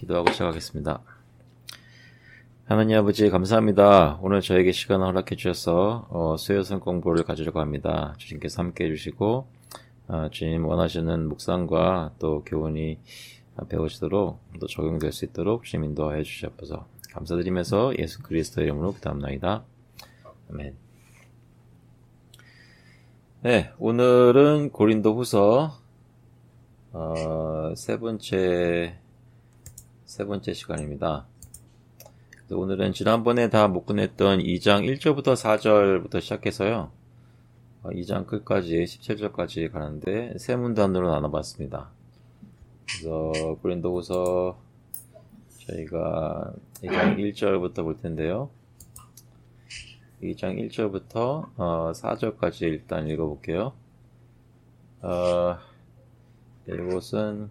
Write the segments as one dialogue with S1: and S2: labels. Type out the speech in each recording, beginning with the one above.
S1: 기도하고 시작하겠습니다. 하나님 아버지 감사합니다. 오늘 저에게 시간을 허락해 주셔서 수요성 공부를 가지려고 합니다. 주님께서 함께 해주시고 주님 원하시는 묵상과 또 교훈이 배우시도록 또 적용될 수 있도록 주님 인도하여 주시옵소서. 감사드리면서 예수 그리스도의 이름으로 기도합나이다. 아멘. 네, 오늘은 고린도후서 세 번째 시간입니다. 오늘은 지난번에 다 못 끝냈던 2장 1절부터 4절부터 시작해서요. 2장 끝까지 17절까지 가는데 세 문단으로 나눠봤습니다. 그래서 고린도후서 저희가 2장 1절부터 볼 텐데요. 2장 1절부터 4절까지 일단 읽어볼게요. 이곳은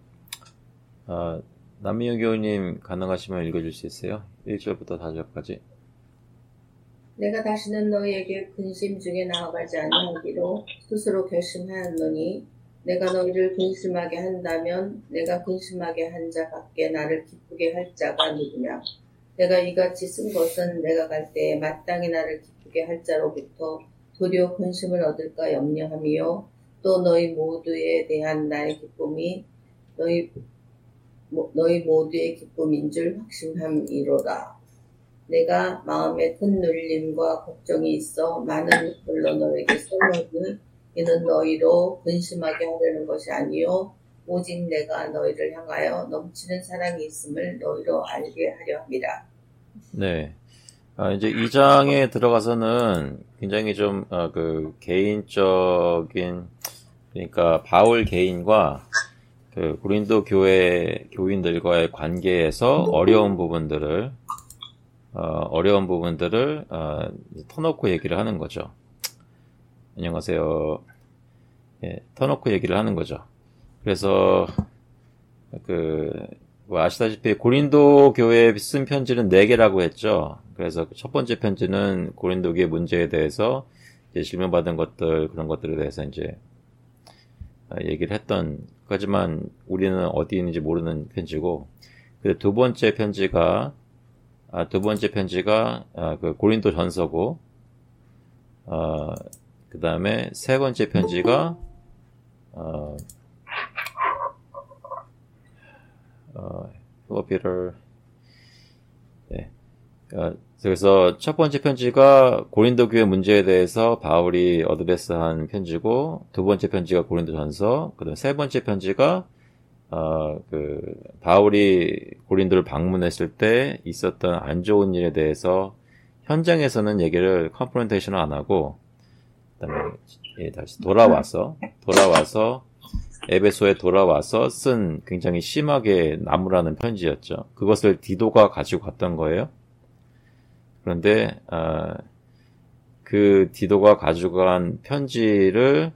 S1: 남미영 교우님 가능하시면 읽어줄 수 있어요? 1절부터 4절까지.
S2: 내가 다시는 너희에게 근심 중에 나아가지 아니하기로 스스로 결심하였노니 내가 너희를 근심하게 한다면 내가 근심하게 한 자 밖에 나를 기쁘게 할 자가 누구냐. 내가 이같이 쓴 것은 내가 갈 때에 마땅히 나를 기쁘게 할 자로부터 도리어 근심을 얻을까 염려함이요 또 너희 모두에 대한 나의 기쁨이 너희 모두의 기쁨인 줄 확신함이로다. 내가 마음에 큰 눌림과 걱정이 있어 많은 글로 너에게 써노니 이는 너희로 근심하게 하려는 것이 아니요 오직 내가 너희를 향하여 넘치는 사랑이 있음을 너희로 알게 하려 함이라.
S1: 네. 이제 2장에 들어가서는 굉장히 좀 개인적인, 그러니까 바울 개인과 그 고린도 교회 교인들과의 관계에서 어려운 부분들을 터놓고 얘기를 하는 거죠. 안녕하세요. 예, 터놓고 얘기를 하는 거죠. 그래서 아시다시피 고린도 교회에 쓴 편지는 4개라고 했죠. 그래서 첫 번째 편지는 고린도 교회 문제에 대해서 이제 질문받은 것들, 그런 것들에 대해서 이제 얘기를 했던 거지만 우리는 어디 있는지 모르는 편지고, 그 두 번째 편지가 그 고린도 전서고, 그 다음에 세 번째 편지가 필로피를, 네. 그래서 첫 번째 편지가 고린도 교회 문제에 대해서 바울이 어드레스한 편지고, 두 번째 편지가 고린도 전서, 그다음 세 번째 편지가 바울이 고린도를 방문했을 때 있었던 안 좋은 일에 대해서 현장에서는 얘기를 컨프런테이션을 안 하고, 그다음에 다시 돌아와서 에베소에 돌아와서 쓴 굉장히 심하게 나무라는 편지였죠. 그것을 디도가 가지고 갔던 거예요. 그런데 그 디도가 가지고 간 편지를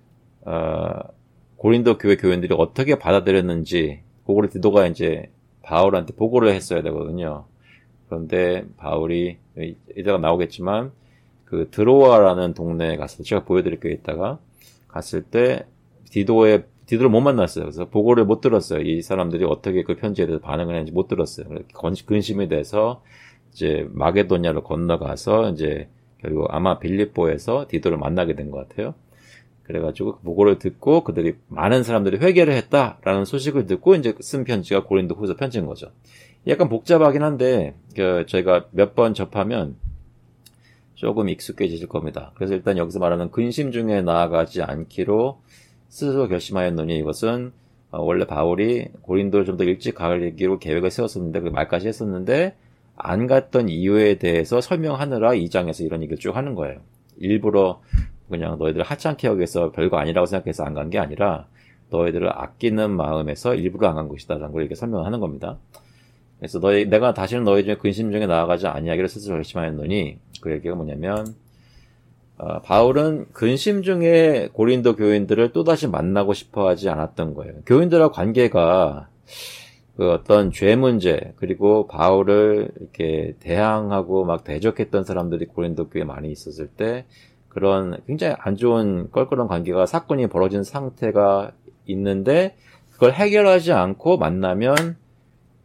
S1: 고린도 교회 교인들이 어떻게 받아들였는지 그거를 디도가 이제 바울한테 보고를 했어야 되거든요. 그런데 바울이 이따가 나오겠지만 그 드로아라는 동네에 가서 제가 보여드릴게요. 이따가 갔을 때 디도를 못 만났어요. 그래서 보고를 못 들었어요. 이 사람들이 어떻게 그 편지에 대해서 반응을 했는지 못 들었어요. 근심이 돼서 이제 마게도냐로 건너가서 이제 결국 아마 빌립보에서 디도를 만나게 된 것 같아요. 그래가지고 그 보고를 듣고 그들이 많은 사람들이 회개를 했다라는 소식을 듣고 이제 쓴 편지가 고린도후서 편지인 거죠. 약간 복잡하긴 한데 저희가 몇 번 접하면 조금 익숙해지실 겁니다. 그래서 일단 여기서 말하는 근심 중에 나아가지 않기로 스스로 결심하였노니 이것은 원래 바울이 고린도를 좀 더 일찍 가기로 계획을 세웠었는데 그 말까지 했었는데 안 갔던 이유에 대해서 설명하느라 2장에서 이런 얘기를 쭉 하는 거예요. 일부러 그냥 너희들 하찮게 여기서 별거 아니라고 생각해서 안 간 게 아니라 너희들을 아끼는 마음에서 일부러 안 간 것이다 라는 걸 이렇게 설명하는 겁니다. 그래서 내가 다시는 너희 중에 근심 중에 나아가지 아니하기를 스스로 결심하였노니 그 얘기가 뭐냐면 바울은 근심 중에 고린도 교인들을 또다시 만나고 싶어 하지 않았던 거예요. 교인들과 관계가 그 어떤 죄 문제, 그리고 바울을 이렇게 대항하고 막 대적했던 사람들이 고린도 교회에 많이 있었을 때 그런 굉장히 안 좋은 껄끄러운 관계가 사건이 벌어진 상태가 있는데 그걸 해결하지 않고 만나면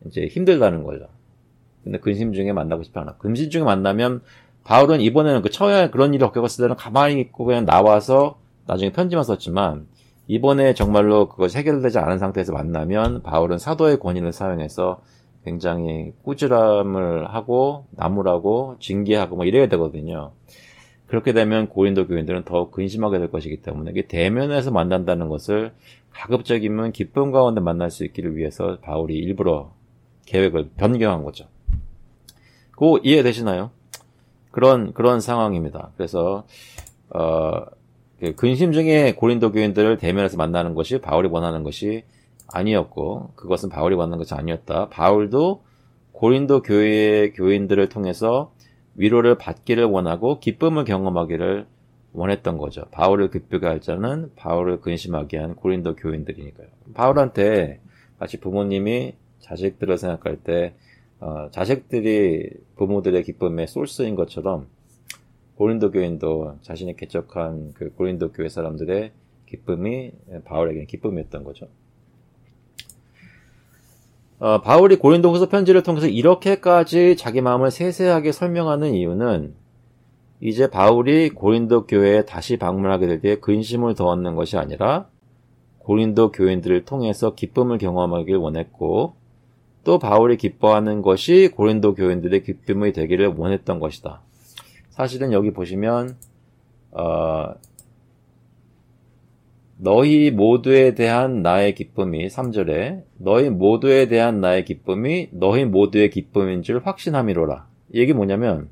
S1: 이제 힘들다는 거죠. 근데 근심 중에 만나고 싶지 않아. 근심 중에 만나면 바울은 이번에는 그 처음에 그런 일이 겪었을 때는 가만히 있고 그냥 나와서 나중에 편지만 썼지만 이번에 정말로 그것이 해결되지 않은 상태에서 만나면 바울은 사도의 권위를 사용해서 굉장히 꾸지람을 하고 나무라고 징계하고 뭐 이래야 되거든요. 그렇게 되면 고린도 교인들은 더 근심하게 될 것이기 때문에 이게 대면에서 만난다는 것을 가급적이면 기쁨 가운데 만날 수 있기를 위해서 바울이 일부러 계획을 변경한 거죠. 그거 이해되시나요? 그런 상황입니다. 그래서 근심 중에 고린도 교인들을 대면에서 만나는 것이 바울이 원하는 것이 아니었고 그것은 바울이 원하는 것이 아니었다. 바울도 고린도 교회의 교인들을 통해서 위로를 받기를 원하고 기쁨을 경험하기를 원했던 거죠. 바울을 기쁘게 할 자는 바울을 근심하게 한 고린도 교인들이니까요. 바울한테 마치 부모님이 자식들을 생각할 때 자식들이 부모들의 기쁨의 소스인 것처럼 고린도 교인도 자신이 개척한 그 고린도 교회 사람들의 기쁨이 바울에게는 기쁨이었던 거죠. 바울이 고린도후서 편지를 통해서 이렇게까지 자기 마음을 세세하게 설명하는 이유는 이제 바울이 고린도 교회에 다시 방문하게 될 때 근심을 더 얻는 것이 아니라 고린도 교인들을 통해서 기쁨을 경험하길 원했고 또 바울이 기뻐하는 것이 고린도 교인들의 기쁨이 되기를 원했던 것이다. 사실은 여기 보시면 너희 모두에 대한 나의 기쁨이 3절에 너희 모두에 대한 나의 기쁨이 너희 모두의 기쁨인 줄 확신함이로라. 이 얘기 뭐냐면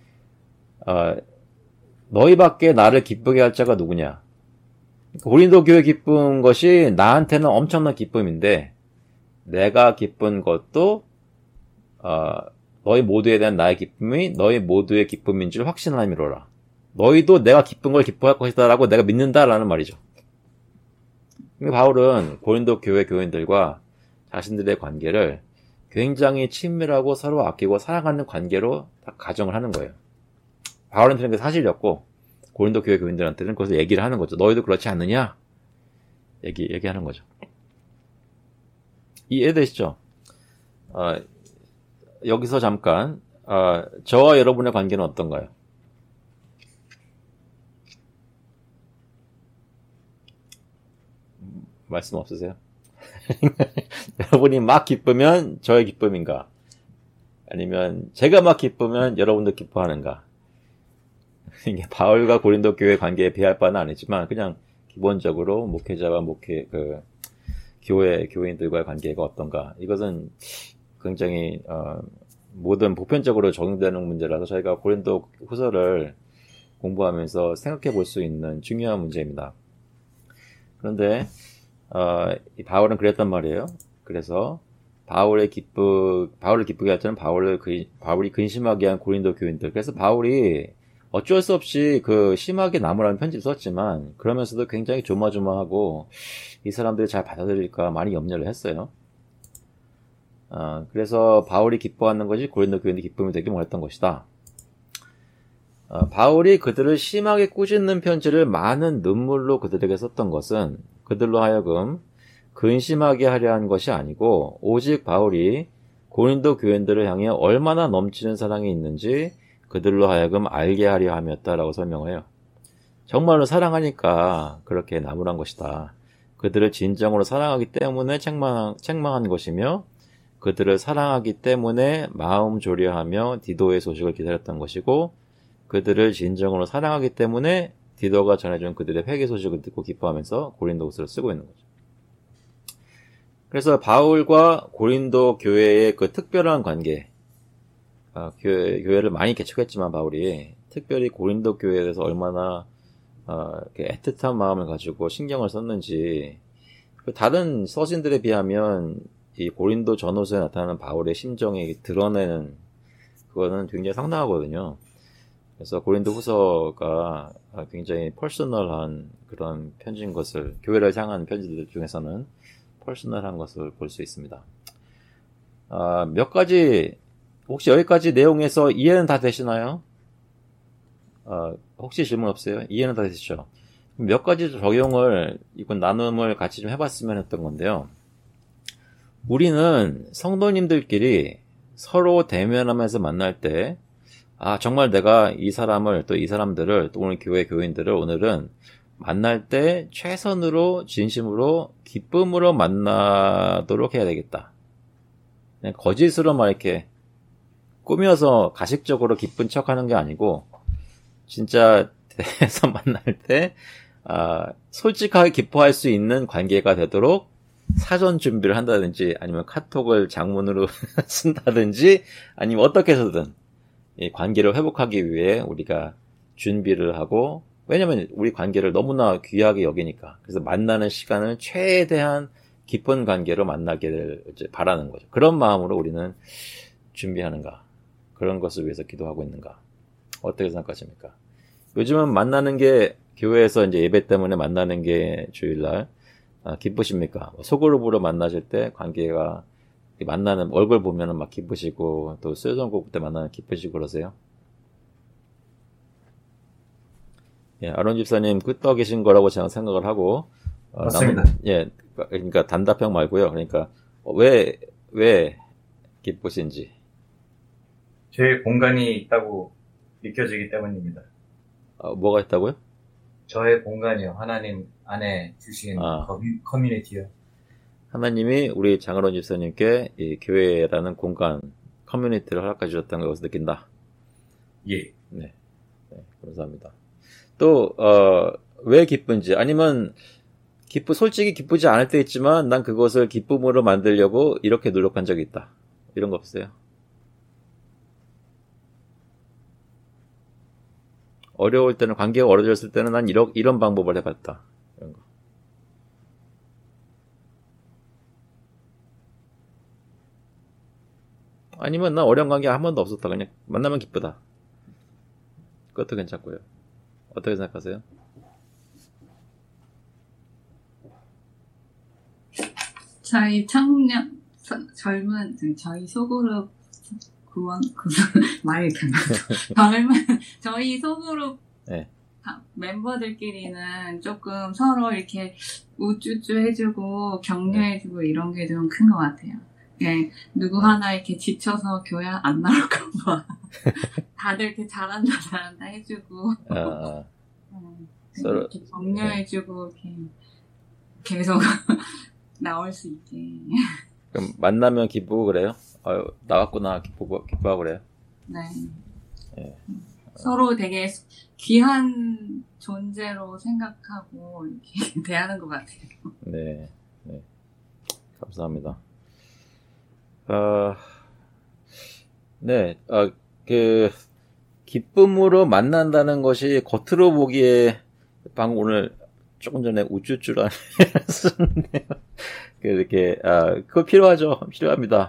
S1: 너희밖에 나를 기쁘게 할 자가 누구냐. 고린도 교회 기쁜 것이 나한테는 엄청난 기쁨인데 내가 기쁜 것도 너희 모두에 대한 나의 기쁨이 너희 모두의 기쁨인 줄 확신함이로라. 너희도 내가 기쁜 걸 기뻐할 것이다 라고 내가 믿는다라는 말이죠. 바울은 고린도 교회 교인들과 자신들의 관계를 굉장히 친밀하고 서로 아끼고 사랑하는 관계로 다 가정을 하는 거예요. 바울한테는 그게 사실이었고 고린도 교회 교인들한테는 그것을 얘기를 하는 거죠. 너희도 그렇지 않느냐? 얘기하는 거죠. 이해되시죠? 여기서 잠깐 저와 여러분의 관계는 어떤가요? 말씀 없으세요? 여러분이 막 기쁘면 저의 기쁨인가? 아니면 제가 막 기쁘면 여러분도 기뻐하는가? 이게 바울과 고린도 교회 관계에 비할 바는 아니지만 그냥 기본적으로 목회자와 교회 교인들과의 관계가 어떤가? 이것은 굉장히 모든 보편적으로 적용되는 문제라서 저희가 고린도 후서를 공부하면서 생각해 볼 수 있는 중요한 문제입니다. 그런데 이 바울은 그랬단 말이에요. 그래서 바울을 기쁘게 할 때는 바울이 근심하게 한 고린도 교인들. 그래서 바울이 어쩔 수 없이 심하게 나무라는 편지를 썼지만 그러면서도 굉장히 조마조마하고 이 사람들이 잘 받아들일까 많이 염려를 했어요. 그래서 바울이 기뻐하는 것이 고린도 교인의 기쁨이 되길 원했던 것이다. 바울이 그들을 심하게 꾸짖는 편지를 많은 눈물로 그들에게 썼던 것은 그들로 하여금 근심하게 하려 한 것이 아니고 오직 바울이 고린도 교인들을 향해 얼마나 넘치는 사랑이 있는지 그들로 하여금 알게 하려 함이었다라고 설명해요. 정말로 사랑하니까 그렇게 나무란 것이다. 그들을 진정으로 사랑하기 때문에 책망한 것이며 그들을 사랑하기 때문에 마음 조려하며 디도의 소식을 기다렸던 것이고 그들을 진정으로 사랑하기 때문에 디도가 전해준 그들의 회개 소식을 듣고 기뻐하면서 고린도후서를 쓰고 있는 거죠. 그래서 바울과 고린도 교회의 그 특별한 관계, 교회를 많이 개척했지만 바울이 특별히 고린도 교회에 대해서 얼마나 애틋한 마음을 가지고 신경을 썼는지 다른 서신들에 비하면 이 고린도 전후서에 나타나는 바울의 심정이 드러내는 그거는 굉장히 상당하거든요. 그래서 고린도 후서가 굉장히 퍼스널한 그런 편지인 것을, 교회를 향한 편지들 중에서는 퍼스널한 것을 볼 수 있습니다. 몇 가지, 혹시 여기까지 내용에서 이해는 다 되시나요? 혹시 질문 없어요? 이해는 다 되시죠? 몇 가지 적용을, 이건 나눔을 같이 좀 해봤으면 했던 건데요. 우리는 성도님들끼리 서로 대면하면서 만날 때, 정말 내가 이 사람을, 또 이 사람들을, 또 오늘 교회 교인들을 오늘은 만날 때 최선으로, 진심으로, 기쁨으로 만나도록 해야 되겠다. 그냥 거짓으로 막 이렇게 꾸며서 가식적으로 기쁜 척 하는 게 아니고, 진짜 대해서 만날 때, 솔직하게 기뻐할 수 있는 관계가 되도록 사전 준비를 한다든지, 아니면 카톡을 장문으로 쓴다든지, 아니면 어떻게 해서든 이 관계를 회복하기 위해 우리가 준비를 하고, 왜냐면 우리 관계를 너무나 귀하게 여기니까. 그래서 만나는 시간을 최대한 깊은 관계로 만나기를 이제 바라는 거죠. 그런 마음으로 우리는 준비하는가, 그런 것을 위해서 기도하고 있는가, 어떻게 생각하십니까? 요즘은 만나는 게, 교회에서 이제 예배 때문에 만나는 게 주일날 기쁘십니까? 소그룹으로 만나실 때 관계가, 만나는 얼굴 보면은 막 기쁘시고, 또 수요성국 때 만나면 기쁘시고 그러세요? 예, 아론 집사님 끄떡이신 거라고 저는 생각을 하고,
S3: 맞습니다.
S1: 그러니까 단답형 말고요. 그러니까 왜 기쁘신지.
S3: 제 공간이 있다고 느껴지기 때문입니다.
S1: 뭐가 있다고요?
S3: 저의 공간이요. 하나님 안에 주신 커뮤니티요.
S1: 하나님이 우리 장아론 집사님께 이 교회라는 공간, 커뮤니티를 허락해 주셨다는 걸 여기서 느낀다.
S3: 예.
S1: 네, 감사합니다. 또 왜 기쁜지, 아니면 솔직히 기쁘지 않을 때 있지만 난 그것을 기쁨으로 만들려고 이렇게 노력한 적이 있다. 이런 거 없어요? 어려울 때는, 관계가 어려졌을 때는 난 이런 방법을 해봤다. 이런 거. 아니면 난 어려운 관계 한 번도 없었다. 그냥 만나면 기쁘다. 그것도 괜찮고요. 어떻게 생각하세요?
S4: 저희 젊은 저희 소그룹 말이 저희 소그룹
S1: 네.
S4: 멤버들끼리는 조금 서로 이렇게 우쭈쭈 해주고 격려해주고 이런 게 좀 큰 것 같아요. 네, 누구 하나 이렇게 지쳐서 교회 안 나올까봐 다들 이렇게 잘한다 해주고
S1: 서로
S4: 이렇게 격려해주고 이렇게 계속 나올 수 있게.
S1: 그럼 만나면 기쁘고 그래요? 나왔구나 기뻐하고 그래요?
S4: 네.
S1: 네.
S4: 서로 되게 귀한 존재로 생각하고 이렇게 대하는 것 같아요.
S1: 네. 감사합니다. 기쁨으로 만난다는 것이 겉으로 보기에, 방금 오늘 조금 전에 우쭈쭈라는 썼는데요. 이렇게, 그거 필요합니다.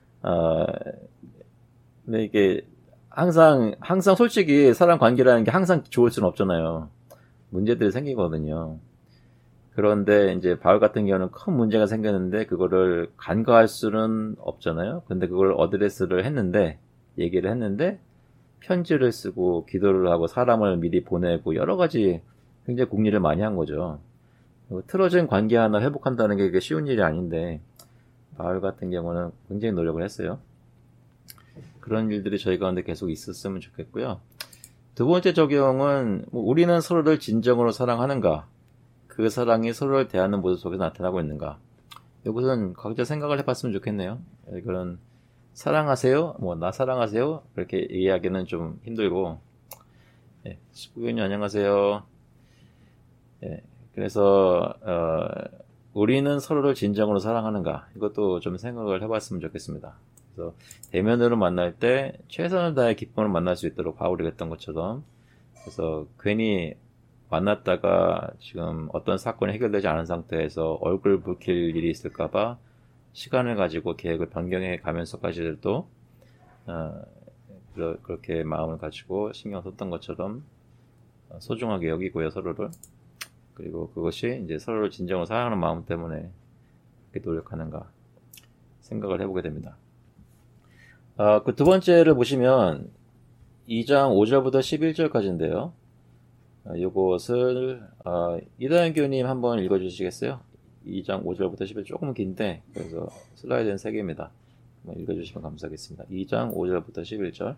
S1: 근데 이게, 항상 솔직히 사람 관계라는 게 항상 좋을 수는 없잖아요. 문제들이 생기거든요. 그런데 이제 바울 같은 경우는 큰 문제가 생겼는데 그거를 간과할 수는 없잖아요. 근데 그걸 얘기를 했는데 편지를 쓰고 기도를 하고 사람을 미리 보내고 여러 가지 굉장히 국리를 많이 한 거죠. 틀어진 관계 하나 회복한다는 게 쉬운 일이 아닌데 바울 같은 경우는 굉장히 노력을 했어요. 그런 일들이 저희 가운데 계속 있었으면 좋겠고요. 두 번째 적용은 우리는 서로를 진정으로 사랑하는가? 그 사랑이 서로를 대하는 모습 속에서 나타나고 있는가? 이것은 각자 생각을 해봤으면 좋겠네요. 이거는 사랑하세요? 나 사랑하세요? 그렇게 얘기하기는 좀 힘들고. 식구교님 안녕하세요. 그래서 우리는 서로를 진정으로 사랑하는가? 이것도 좀 생각을 해봤으면 좋겠습니다. 그래서 대면으로 만날 때 최선을 다해 기쁨을 만날 수 있도록 바울이 했던 것처럼, 그래서 괜히 만났다가 지금 어떤 사건이 해결되지 않은 상태에서 얼굴 붉힐 일이 있을까봐 시간을 가지고 계획을 변경해 가면서까지도 그렇게 마음을 가지고 신경 썼던 것처럼 소중하게 여기고요, 서로를. 그리고 그것이 이제 서로를 진정으로 사랑하는 마음 때문에 그렇게 노력하는가 생각을 해보게 됩니다. 그 두 번째를 보시면 2장 5절부터 11절까지인데요. 이것을 이다현 교님 한번 읽어주시겠어요? 2장 5절부터 10절 조금 긴데 그래서 슬라이드는 3개입니다. 한번 읽어주시면 감사하겠습니다. 2장 5절부터 11절.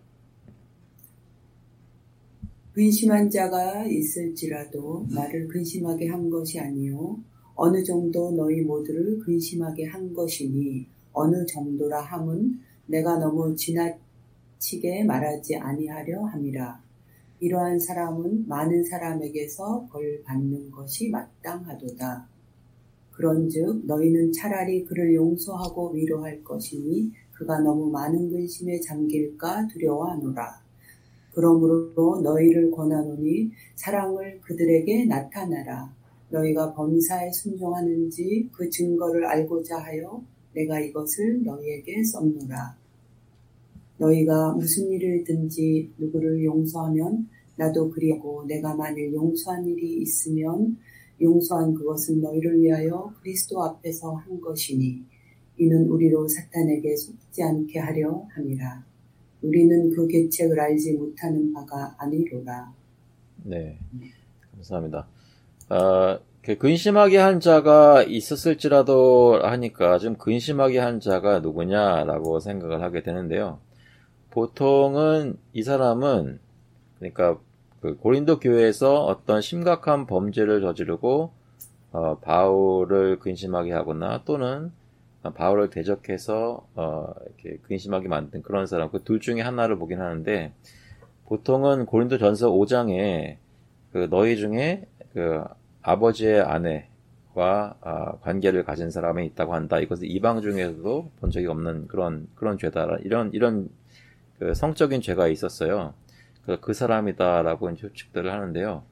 S5: 근심한 자가 있을지라도 나를 근심하게 한 것이 아니요 어느 정도 너희 모두를 근심하게 한 것이니 어느 정도라 함은 내가 너무 지나치게 말하지 아니하려 함이라. 이러한 사람은 많은 사람에게서 벌 받는 것이 마땅하도다. 그런즉 너희는 차라리 그를 용서하고 위로할 것이니 그가 너무 많은 근심에 잠길까 두려워하노라. 그러므로 너희를 권하노니 사랑을 그들에게 나타내라. 너희가 범사에 순종하는지 그 증거를 알고자 하여 내가 이것을 너희에게 썼노라. 너희가 무슨 일이든지 누구를 용서하면 나도 그리하고 내가 만일 용서한 일이 있으면 용서한 그것은 너희를 위하여 그리스도 앞에서 한 것이니 이는 우리로 사탄에게 속지 않게 하려 함이라. 우리는 그 계책을 알지 못하는 바가 아니로라.
S1: 네, 감사합니다. 근심하게 한 자가 있었을지라도 하니까 좀 근심하게 한 자가 누구냐라고 생각을 하게 되는데요. 보통은 이 사람은 그러니까 그 고린도 교회에서 어떤 심각한 범죄를 저지르고 바울을 근심하게 하거나 또는 바울을 대적해서 이렇게 근심하게 만든 그런 사람, 그 둘 중에 하나를 보긴 하는데 보통은 고린도전서 5장에 그 너희 중에 그 아버지의 아내와 관계를 가진 사람이 있다고 한다. 이것은 이방 중에서도 본 적이 없는 그런 죄다. 이런 그 성적인 죄가 있었어요. 그 사람이다라고 추측들을 하는데요.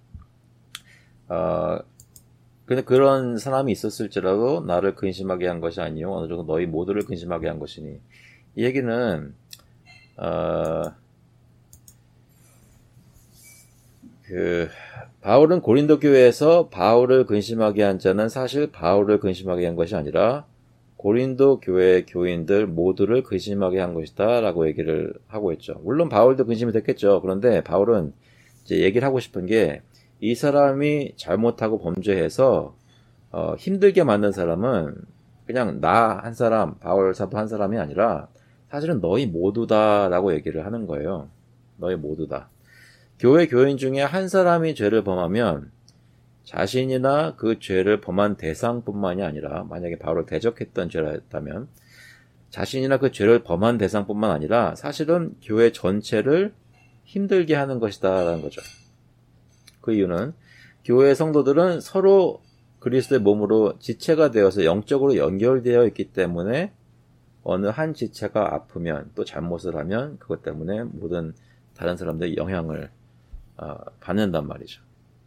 S1: 근데 그런 사람이 있었을지라도 나를 근심하게 한 것이 아니요 어느 정도 너희 모두를 근심하게 한 것이니 이 얘기는 바울은 고린도 교회에서 바울을 근심하게 한 자는 사실 바울을 근심하게 한 것이 아니라 고린도 교회 교인들 모두를 근심하게 한 것이다 라고 얘기를 하고 있죠. 물론 바울도 근심이 됐겠죠. 그런데 바울은 이제 얘기를 하고 싶은 게 이 사람이 잘못하고 범죄해서 힘들게 만든 사람은 그냥 나 한 사람, 바울 사도 한 사람이 아니라 사실은 너희 모두다라고 얘기를 하는 거예요. 너희 모두다. 교회 교인 중에 한 사람이 죄를 범하면 자신이나 그 죄를 범한 대상뿐만이 아니라 만약에 바울을 대적했던 죄라였다면 자신이나 그 죄를 범한 대상뿐만 아니라 사실은 교회 전체를 힘들게 하는 것이다라는 거죠. 그 이유는 교회 성도들은 서로 그리스도의 몸으로 지체가 되어서 영적으로 연결되어 있기 때문에 어느 한 지체가 아프면 또 잘못을 하면 그것 때문에 모든 다른 사람들의 영향을 받는단 말이죠.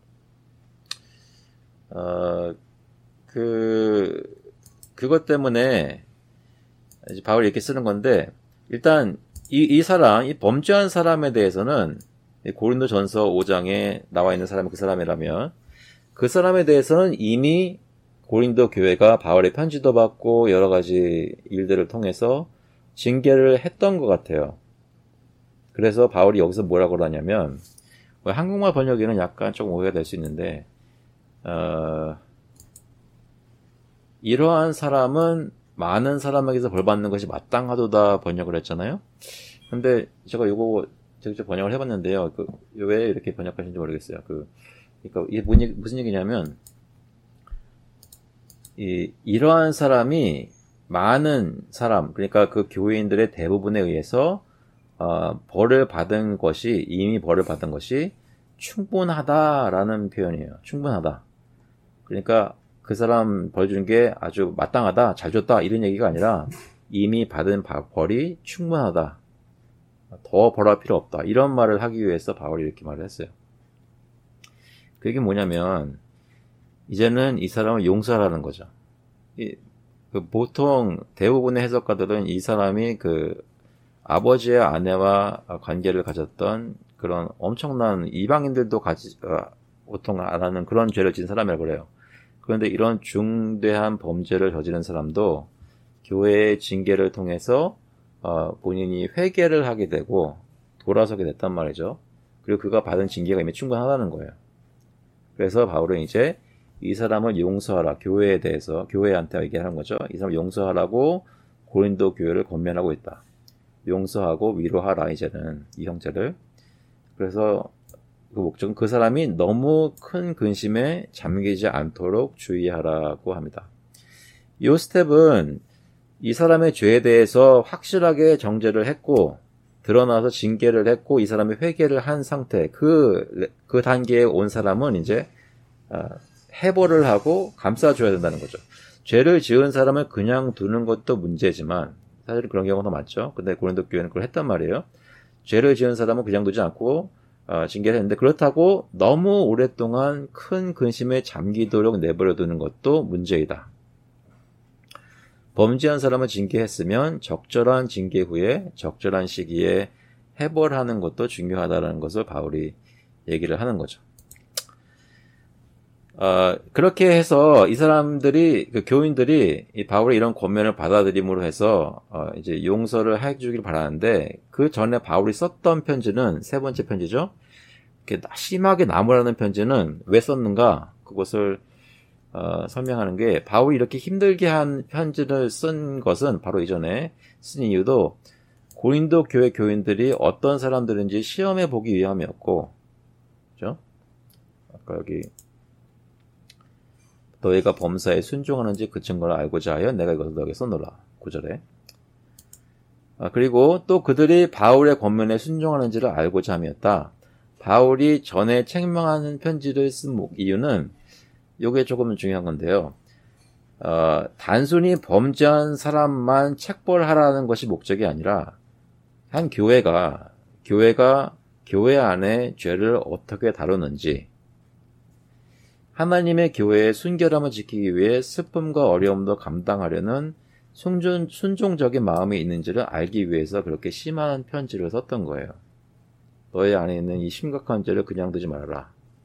S1: 그것 때문에 이제 바울이 이렇게 쓰는 건데 일단 이 사람, 이 범죄한 사람에 대해서는 고린도전서 5장에 나와 있는 사람이 그 사람이라면 그 사람에 대해서는 이미 고린도 교회가 바울의 편지도 받고 여러 가지 일들을 통해서 징계를 했던 것 같아요. 그래서 바울이 여기서 뭐라고 하냐면 한국말 번역에는 약간 조금 오해가 될 수 있는데 이러한 사람은 많은 사람에게서 벌받는 것이 마땅하도다 번역을 했잖아요. 근데 제가 이거 직접 번역을 해봤는데요. 왜 이렇게 번역하신지 모르겠어요. 그러니까 이게 무슨 얘기냐면 이러한 사람이 많은 사람, 그러니까 그 교인들의 대부분에 의해서 벌을 받은 것이 이미 벌을 받은 것이 충분하다라는 표현이에요. 충분하다. 그러니까 그 사람 벌 준 게 아주 마땅하다, 잘 줬다 이런 얘기가 아니라 이미 받은 벌이 충분하다. 더 벌할 필요 없다. 이런 말을 하기 위해서 바울이 이렇게 말을 했어요. 그게 뭐냐면 이제는 이 사람을 용서하라는 거죠. 보통 대부분의 해석가들은 이 사람이 그 아버지의 아내와 관계를 가졌던 그런 엄청난 이방인들도 보통 안 하는 그런 죄를 지은 사람이라고 그래요. 그런데 이런 중대한 범죄를 저지른 사람도 교회의 징계를 통해서 본인이 회개를 하게 되고 돌아서게 됐단 말이죠. 그리고 그가 받은 징계가 이미 충분하다는 거예요. 그래서 바울은 이제 이 사람을 용서하라. 교회에 대해서, 교회한테 얘기하는 거죠. 이 사람을 용서하라고 고린도 교회를 권면하고 있다. 용서하고 위로하라, 이제는 이 형제를. 그래서 그 목적은 그 사람이 너무 큰 근심에 잠기지 않도록 주의하라고 합니다. 이 스텝은 이 사람의 죄에 대해서 확실하게 정죄를 했고 드러나서 징계를 했고 이 사람이 회개를 한 상태, 그 단계에 온 사람은 이제 해벌을 하고 감싸줘야 된다는 거죠. 죄를 지은 사람을 그냥 두는 것도 문제지만 사실 그런 경우가 더 많죠. 근데 고린도 교회는 그걸 했단 말이에요. 죄를 지은 사람은 그냥 두지 않고 징계를 했는데 그렇다고 너무 오랫동안 큰 근심에 잠기도록 내버려 두는 것도 문제이다. 범죄한 사람을 징계했으면 적절한 징계 후에 적절한 시기에 해벌하는 것도 중요하다는 것을 바울이 얘기를 하는 거죠. 그렇게 해서 이 사람들이, 그 교인들이 이 바울의 이런 권면을 받아들임으로 해서 이제 용서를 해주길 바라는데 그 전에 바울이 썼던 편지는 세 번째 편지죠. 이렇게 심하게 나무라는 편지는 왜 썼는가? 그것을 설명하는 게 바울이 이렇게 힘들게 한 편지를 쓴 것은 바로 이전에 쓴 이유도 고린도 교회 교인들이 어떤 사람들인지 시험해 보기 위함이었고, 그죠? 아까 여기 너희가 범사에 순종하는지 그 증거를 알고자 하여 내가 이것을 너에게 써놓으라. 9절에. 그리고 또 그들이 바울의 권면에 순종하는지를 알고자 함이었다. 바울이 전에 책망하는 편지를 쓴 이유는 요게 조금 중요한 건데요. 단순히 범죄한 사람만 책벌하라는 것이 목적이 아니라 한 교회가 교회 안에 죄를 어떻게 다루는지 하나님의 교회의 순결함을 지키기 위해 슬픔과 어려움도 감당하려는 순종적인 마음이 있는지를 알기 위해서 그렇게 심한 편지를 썼던 거예요. 너희 안에 있는 이 심각한 죄를 그냥 두지 말아라.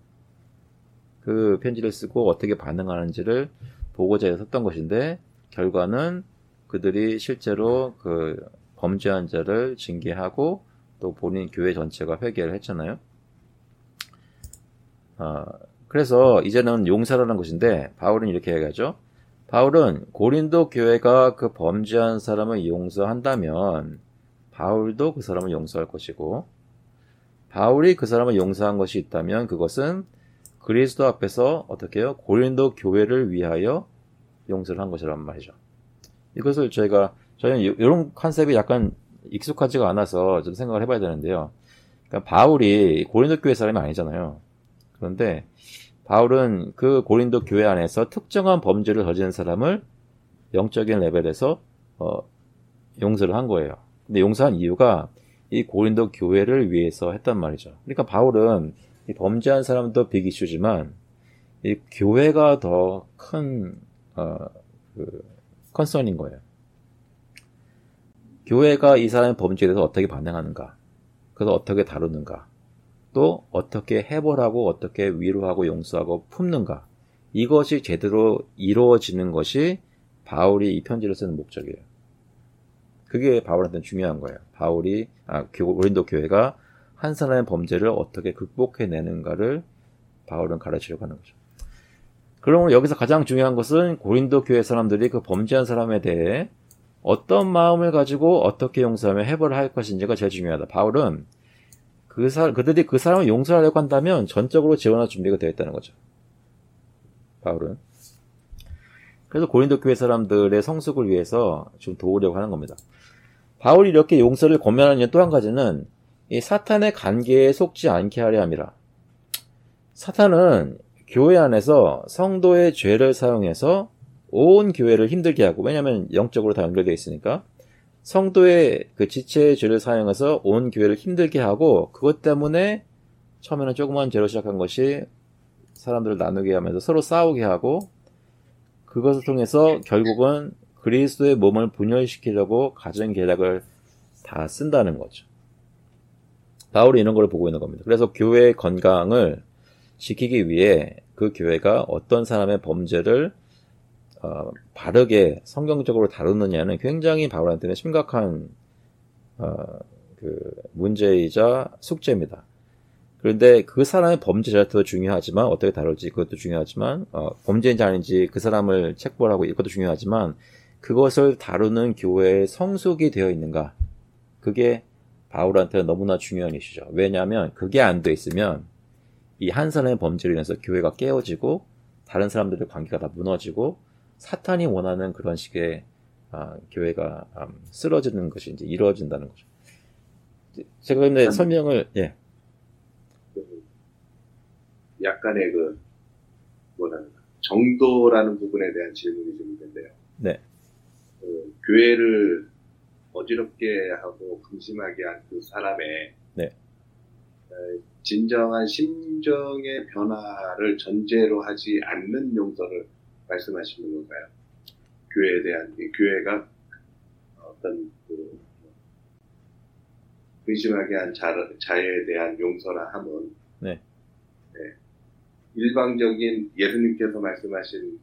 S1: 그 편지를 쓰고 어떻게 반응하는지를 보고자 해서 썼던 것인데 결과는 그들이 실제로 그 범죄한 자를 징계하고 또 본인 교회 전체가 회개를 했잖아요. 그래서 이제는 용서라는 것인데 바울은 이렇게 얘기하죠. 바울은 고린도 교회가 그 범죄한 사람을 용서한다면 바울도 그 사람을 용서할 것이고 바울이 그 사람을 용서한 것이 있다면 그것은 그리스도 앞에서 어떻게 해요? 고린도 교회를 위하여 용서를 한 것이란 말이죠. 이것을 저희는 이런 컨셉이 약간 익숙하지가 않아서 좀 생각을 해봐야 되는데요. 그러니까 바울이 고린도 교회 사람이 아니잖아요. 그런데 바울은 그 고린도 교회 안에서 특정한 범죄를 저지른 사람을 영적인 레벨에서 용서를 한 거예요. 근데 용서한 이유가 이 고린도 교회를 위해서 했단 말이죠. 그러니까 바울은 이 범죄한 사람도 빅 이슈지만 이 교회가 더 큰 컨선인 거예요. 교회가 이 사람의 범죄에 대해서 어떻게 반응하는가, 그래서 어떻게 다루는가, 또 어떻게 해벌하고 어떻게 위로하고 용서하고 품는가, 이것이 제대로 이루어지는 것이 바울이 이 편지를 쓰는 목적이에요. 그게 바울한테는 중요한 거예요. 고린도 교회가 한 사람의 범죄를 어떻게 극복해내는가를 바울은 가르치려고 하는 거죠. 그러면 여기서 가장 중요한 것은 고린도 교회 사람들이 그 범죄한 사람에 대해 어떤 마음을 가지고 어떻게 용서하며 해벌을 할 것인지가 제일 중요하다. 바울은 그들이 그 사람을 용서하려고 한다면 전적으로 지원할 준비가 되어 있다는 거죠. 바울은. 그래서 고린도 교회 사람들의 성숙을 위해서 좀 도우려고 하는 겁니다. 바울이 이렇게 용서를 권면하는 이유 또 한 가지는 이 사탄의 관계에 속지 않게 하려 함이라. 사탄은 교회 안에서 성도의 죄를 사용해서 온 교회를 힘들게 하고, 왜냐하면 영적으로 다 연결되어 있으니까 성도의 그 지체의 죄를 사용해서 온 교회를 힘들게 하고, 그것 때문에 처음에는 조그만 죄로 시작한 것이 사람들을 나누게 하면서 서로 싸우게 하고, 그것을 통해서 결국은 그리스도의 몸을 분열시키려고 가진 계략을 다 쓴다는 거죠. 바울이 이런 걸 보고 있는 겁니다. 그래서 교회의 건강을 지키기 위해 그 교회가 어떤 사람의 범죄를 바르게 성경적으로 다루느냐는 굉장히 바울한테는 심각한 그 문제이자 숙제입니다. 그런데 그 사람의 범죄 자체도 중요하지만 어떻게 다룰지 그것도 중요하지만 범죄인지 아닌지 그 사람을 체크하고 이것도 중요하지만 그것을 다루는 교회의 성숙이 되어 있는가 그게 바울한테는 너무나 중요한 이슈죠. 왜냐하면 그게 안 돼 있으면 이 한 사람의 범죄로 인해서 교회가 깨어지고 다른 사람들의 관계가 다 무너지고 사탄이 원하는 그런 식의 교회가 쓰러지는 것이 이제 이루어진다는 거죠. 제가 근데 설명을
S6: 약간의 정도라는 부분에 대한 질문이 좀 있는데요.
S1: 네.
S6: 교회를 어지럽게 하고 근심하게 한 그 사람의
S1: 네.
S6: 진정한 심정의 변화를 전제로 하지 않는 용서를 말씀하시는 건가요? 교회에 대한 교회가 어떤 근심하게 한 자에 대한 용서나 함은
S1: 네.
S6: 일방적인 예수님께서 말씀하신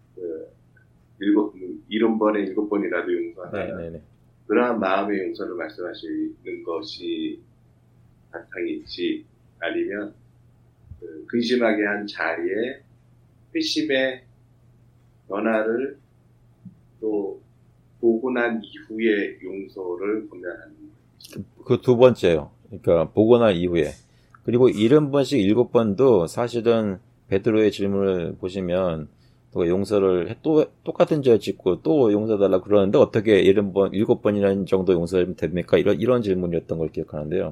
S6: 70번에 7번이라도 용서하는
S1: 네.
S6: 그러한 마음의 용서를 말씀하시는 것이 바탕인지 아니면 근심하게 한 자의 회심의 변화를 또 보고 난 이후에 용서를 권면하는
S1: 그 두 번째요. 그러니까 보고 난 이후에 그리고 70번씩 7번도 사실은 베드로의 질문을 보시면 또 용서를 또 똑같은 죄를 짓고 또 용서달라 그러는데 어떻게 7번이라는 정도 용서하면 됩니까? 이런 질문이었던 걸 기억하는데요.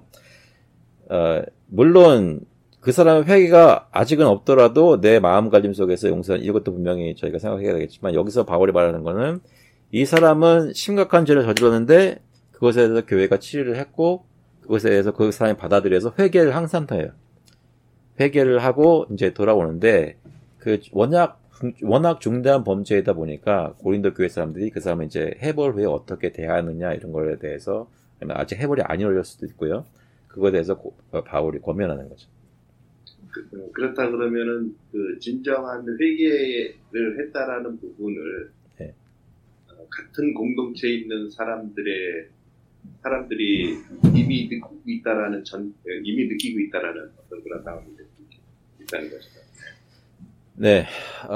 S1: 물론 그 사람의 회개가 아직은 없더라도 내 마음가짐 속에서 용서하는 이것도 분명히 저희가 생각해야 되겠지만 여기서 바울이 말하는 거는 이 사람은 심각한 죄를 저질렀는데 그것에 대해서 교회가 치료를 했고 그것에 대해서 그 사람이 받아들여서 회개를 항상 해요. 회개를 하고 이제 돌아오는데 그 워낙 중대한 범죄이다 보니까 고린도 교회 사람들이 그 사람을 이제 해벌 후에 어떻게 대하느냐 이런 거에 대해서 아직 해벌이 안 이루어질 수도 있고요. 그거에 대해서 바울이 권면하는 거죠.
S6: 그렇다 그러면은 그 진정한 회개를 했다라는 부분을
S1: 네.
S6: 같은 공동체에 있는 사람들이 이미 느끼고 있다라는 어떤 그런 상황이 있다는 것이죠.
S1: 네,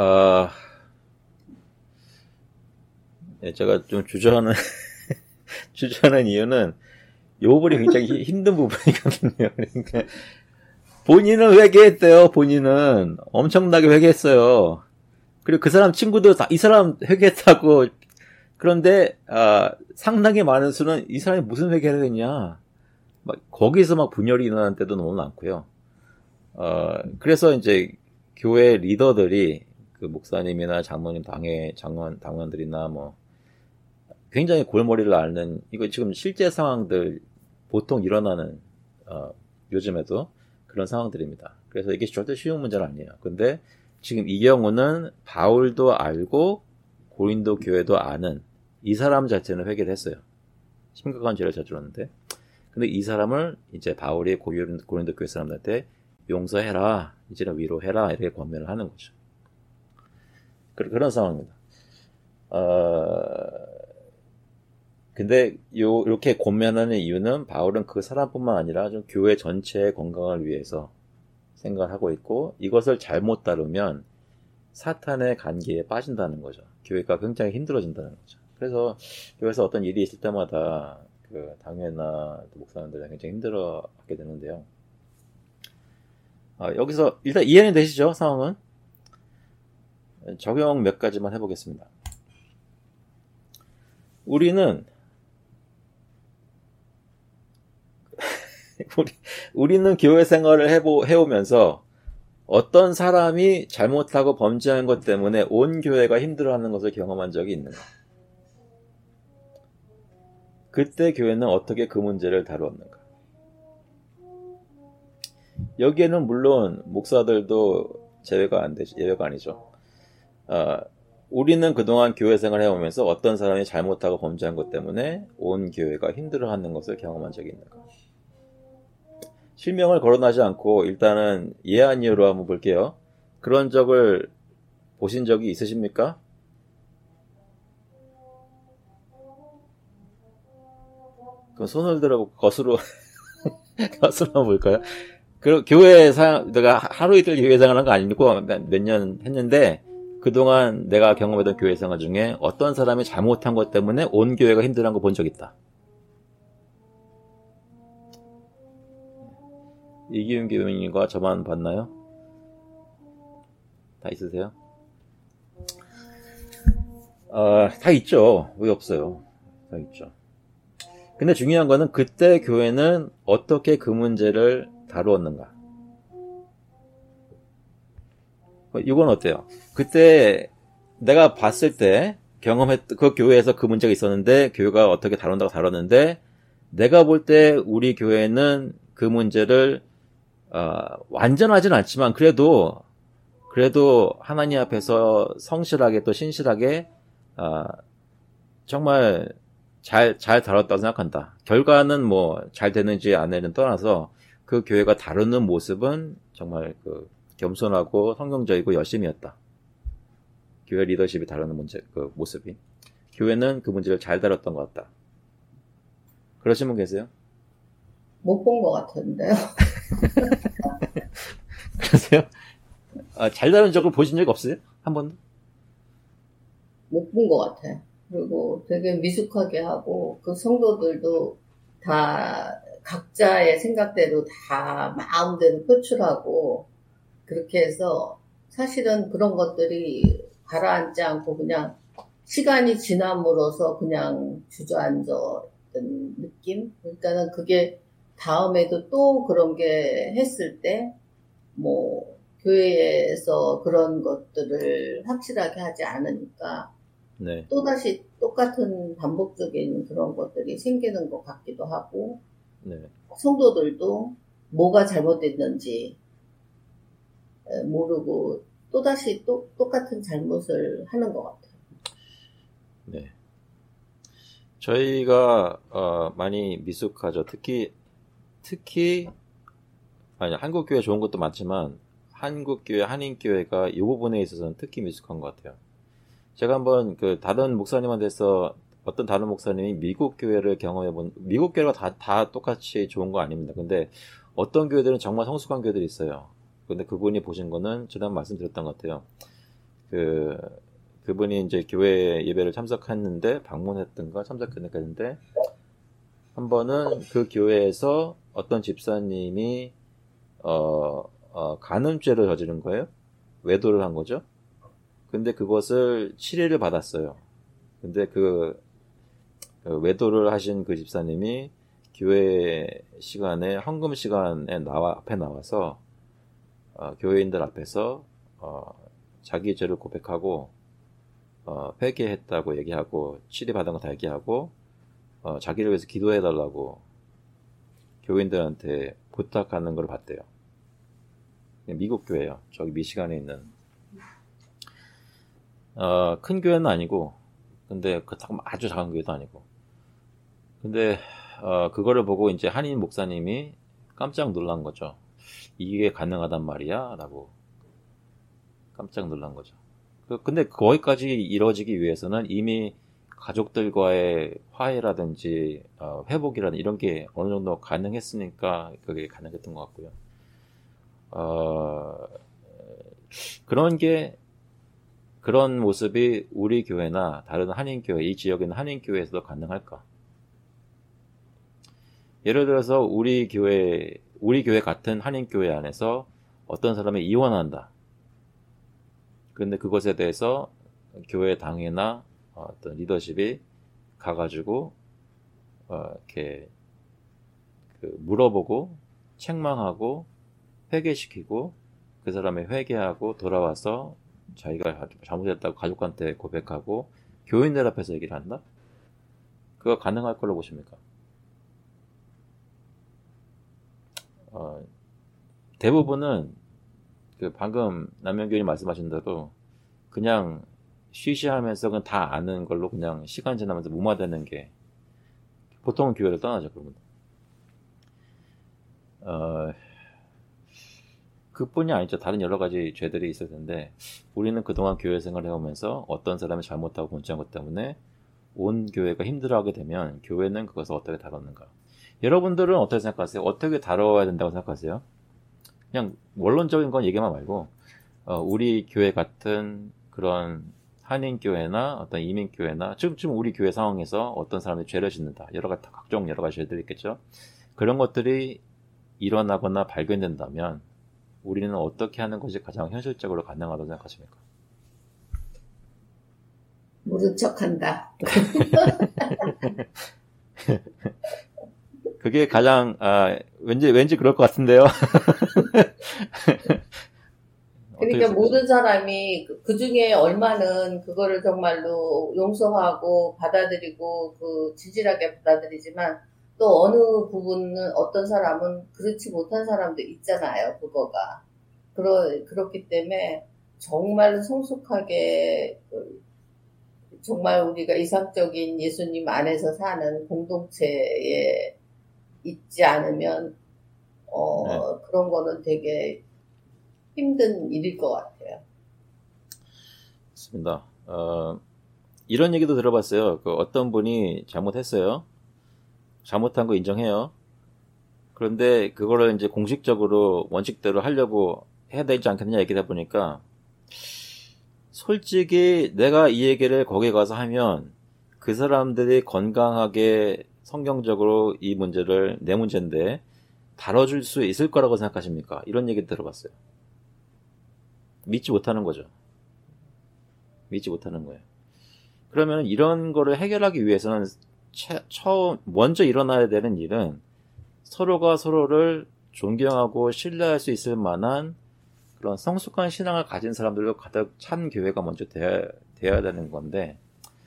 S1: 제가 좀 주저하는 이유는 요 부분이 굉장히 힘든 부분이거든요. 그러니까 본인은 회개했대요. 본인은 엄청나게 회개했어요. 그리고 그 사람 친구도 다 이 사람 회개했다고. 그런데 상당히 많은 수는 이 사람이 무슨 회개를 했냐. 거기서 막 분열이 일어나는 때도 너무 많고요. 그래서 이제 교회 리더들이 그 목사님이나 장로님 당원들이나 뭐 굉장히 골머리를 앓는 이거 지금 실제 상황들 보통 일어나는 요즘에도 그런 상황들입니다. 그래서 이게 절대 쉬운 문제는 아니에요. 근데 지금 이 경우는 바울도 알고 고린도 교회도 아는 이 사람 자체는 회개를 했어요. 심각한 죄를 저질렀는데 근데 이 사람을 이제 바울이 고린도 교회 사람들한테 용서해라, 이제는 위로해라 이렇게 권면을 하는 거죠. 그런 상황입니다. 근데 이렇게 권면하는 이유는 바울은 그 사람뿐만 아니라 좀 교회 전체의 건강을 위해서 생각을 하고 있고 이것을 잘못 다루면 사탄의 관계에 빠진다는 거죠. 교회가 굉장히 힘들어진다는 거죠. 그래서 교회에서 어떤 일이 있을 때마다 그 당회나 목사님들이 굉장히 힘들어하게 되는데요. 여기서 일단 이해는 되시죠? 상황은? 적용 몇 가지만 해보겠습니다. 우리는 교회 생활을 해오면서 어떤 사람이 잘못하고 범죄한 것 때문에 온 교회가 힘들어하는 것을 경험한 적이 있는가? 그때 교회는 어떻게 그 문제를 다루었는가? 여기에는 물론 목사들도 예외가 아니죠. 우리는 그동안 교회 생활을 해오면서 어떤 사람이 잘못하고 범죄한 것 때문에 온 교회가 힘들어하는 것을 경험한 적이 있는가? 실명을 거론하지 않고 일단은 예 아니요로 한번 볼게요. 그런 적을 보신 적이 있으십니까? 그럼 손을 들어보고 거스로 한번 볼까요? 그 내가 하루 이틀 교회 생활한 거 아니고 몇 년 했는데 그동안 내가 경험했던 교회 생활 중에 어떤 사람이 잘못한 것 때문에 온 교회가 힘들어한 거 본 적 있다. 이기훈 교수님과 저만 봤나요? 다 있으세요? 다 있죠. 왜 없어요? 다 있죠. 근데 중요한 거는 그때 교회는 어떻게 그 문제를 다루었는가. 이건 어때요? 그때 내가 봤을 때 그 교회에서 그 문제가 있었는데 교회가 어떻게 다룬다고 다뤘는데 내가 볼 때 우리 교회는 그 문제를 완전하진 않지만 그래도 하나님 앞에서 성실하게 또 신실하게 정말 잘 다뤘다고 생각한다. 결과는 뭐 잘 되는지 안 되는 떠나서 그 교회가 다루는 모습은 정말 그 겸손하고 성경적이고 열심이었다. 교회 리더십이 다루는 문제, 그 모습이. 교회는 그 문제를 잘 다뤘던 것 같다. 그러신 분 계세요?
S2: 못 본 것 같은데요.
S1: 그러세요? 잘 다룬 적을 보신 적 없어요? 한 번도?
S2: 못 본 것 같아. 그리고 되게 미숙하게 하고, 그 성도들도 다 각자의 생각대로 다 마음대로 표출하고, 그렇게 해서 사실은 그런 것들이 가라앉지 않고 그냥 시간이 지남으로써 그냥 주저앉았던 느낌? 그러니까는 그게 다음에도 또 그런 게 했을 때, 뭐, 교회에서 그런 것들을 확실하게 하지 않으니까,
S1: 네.
S2: 또다시 똑같은 반복적인 그런 것들이 생기는 것 같기도 하고,
S1: 네.
S2: 성도들도 뭐가 잘못됐는지 모르고 또다시 똑같은 잘못을 하는 것 같아요.
S1: 네. 저희가 많이 미숙하죠. 특히 한국교회 좋은 것도 많지만 한국교회, 한인교회가 이 부분에 있어서는 특히 미숙한 것 같아요. 제가 한번 다른 목사님한테서 어떤 다른 목사님이 미국 교회를 미국 교회가 다 똑같이 좋은 거 아닙니다. 근데 어떤 교회들은 정말 성숙한 교회들이 있어요. 근데 그분이 보신 거는 지난 말씀드렸던 것 같아요. 그분이 이제 교회 예배를 참석했는데 한 번은 그 교회에서 어떤 집사님이 간음죄를 저지른 거예요. 외도를 한 거죠. 근데 그것을 치리를 받았어요. 근데 그 외도를 하신 그 집사님이 교회 시간에 헌금 시간에 앞에 나와서 교회인들 앞에서 자기 죄를 고백하고 회개했다고 얘기하고 치리 받은 거 다 얘기하고 자기를 위해서 기도해달라고 교인들한테 부탁하는 걸 봤대요. 미국 교회요. 저기 미시간에 있는 큰 교회는 아니고 근데 그렇다고 아주 작은 교회도 아니고 근데 그거를 보고 이제 한인 목사님이 깜짝 놀란 거죠. 이게 가능하단 말이야? 라고 깜짝 놀란 거죠. 근데 거기까지 이루어지기 위해서는 이미 가족들과의 화해라든지 회복이라든지 이런 게 어느 정도 가능했으니까 그게 가능했던 것 같고요. 그런 모습이 우리 교회나 다른 한인교회, 이 지역에 있는 한인교회에서도 가능할까? 예를 들어서 우리 교회 같은 한인교회 안에서 어떤 사람이 이혼한다. 그런데 그것에 대해서 교회 당회나 어떤 리더십이 가가지고 이렇게 물어보고 책망하고 회개시키고 그 사람이 회개하고 돌아와서 자기가 잘못했다고 가족한테 고백하고 교인들 앞에서 얘기를 한다? 그거 가능할 걸로 보십니까? 대부분은 방금 남영교님 말씀하신 대로 그냥 쉬쉬하면서 그냥 다 아는 걸로 그냥 시간 지나면서 무마되는 게 보통은 교회를 떠나죠. 그러면 그뿐이 아니죠. 다른 여러 가지 죄들이 있을 텐데 우리는 그동안 교회 생활을 해오면서 어떤 사람이 잘못하고 본질한 것 때문에 온 교회가 힘들어하게 되면 교회는 그것을 어떻게 다뤘는가? 여러분들은 어떻게 생각하세요? 어떻게 다뤄야 된다고 생각하세요? 그냥 원론적인 건 얘기만 말고 우리 교회 같은 그런 한인교회나 어떤 이민교회나 지금 우리 교회 상황에서 어떤 사람들이 죄를 짓는다. 각종 여러 가지 죄들이 있겠죠. 그런 것들이 일어나거나 발견된다면 우리는 어떻게 하는 것이 가장 현실적으로 가능하다고 생각하십니까?
S2: 모른 척한다.
S1: 그게 가장 왠지 그럴 것 같은데요.
S2: 그러니까 모든 사람이 그 중에 얼마는 그거를 정말로 용서하고 받아들이고 진실하게 받아들이지만 또 어느 부분은 어떤 사람은 그렇지 못한 사람도 있잖아요. 그거가 그렇기 때문에 정말 성숙하게 정말 우리가 이상적인 예수님 안에서 사는 공동체에 있지 않으면 그런 거는 되게 힘든 일일 것 같아요.
S1: 맞습니다. 이런 얘기도 들어봤어요. 어떤 분이 잘못했어요. 잘못한 거 인정해요. 그런데 그거를 이제 공식적으로 원칙대로 하려고 해야 되지 않겠느냐 얘기다 보니까 솔직히 내가 이 얘기를 거기에 가서 하면 그 사람들이 건강하게 성경적으로 이 문제를 내 문제인데 다뤄줄 수 있을 거라고 생각하십니까? 이런 얘기 들어봤어요. 믿지 못하는 거죠. 믿지 못하는 거예요. 그러면 이런 거를 해결하기 위해서는 먼저 일어나야 되는 일은 서로가 서로를 존경하고 신뢰할 수 있을 만한 그런 성숙한 신앙을 가진 사람들로 가득 찬 교회가 먼저 돼야 되는 건데,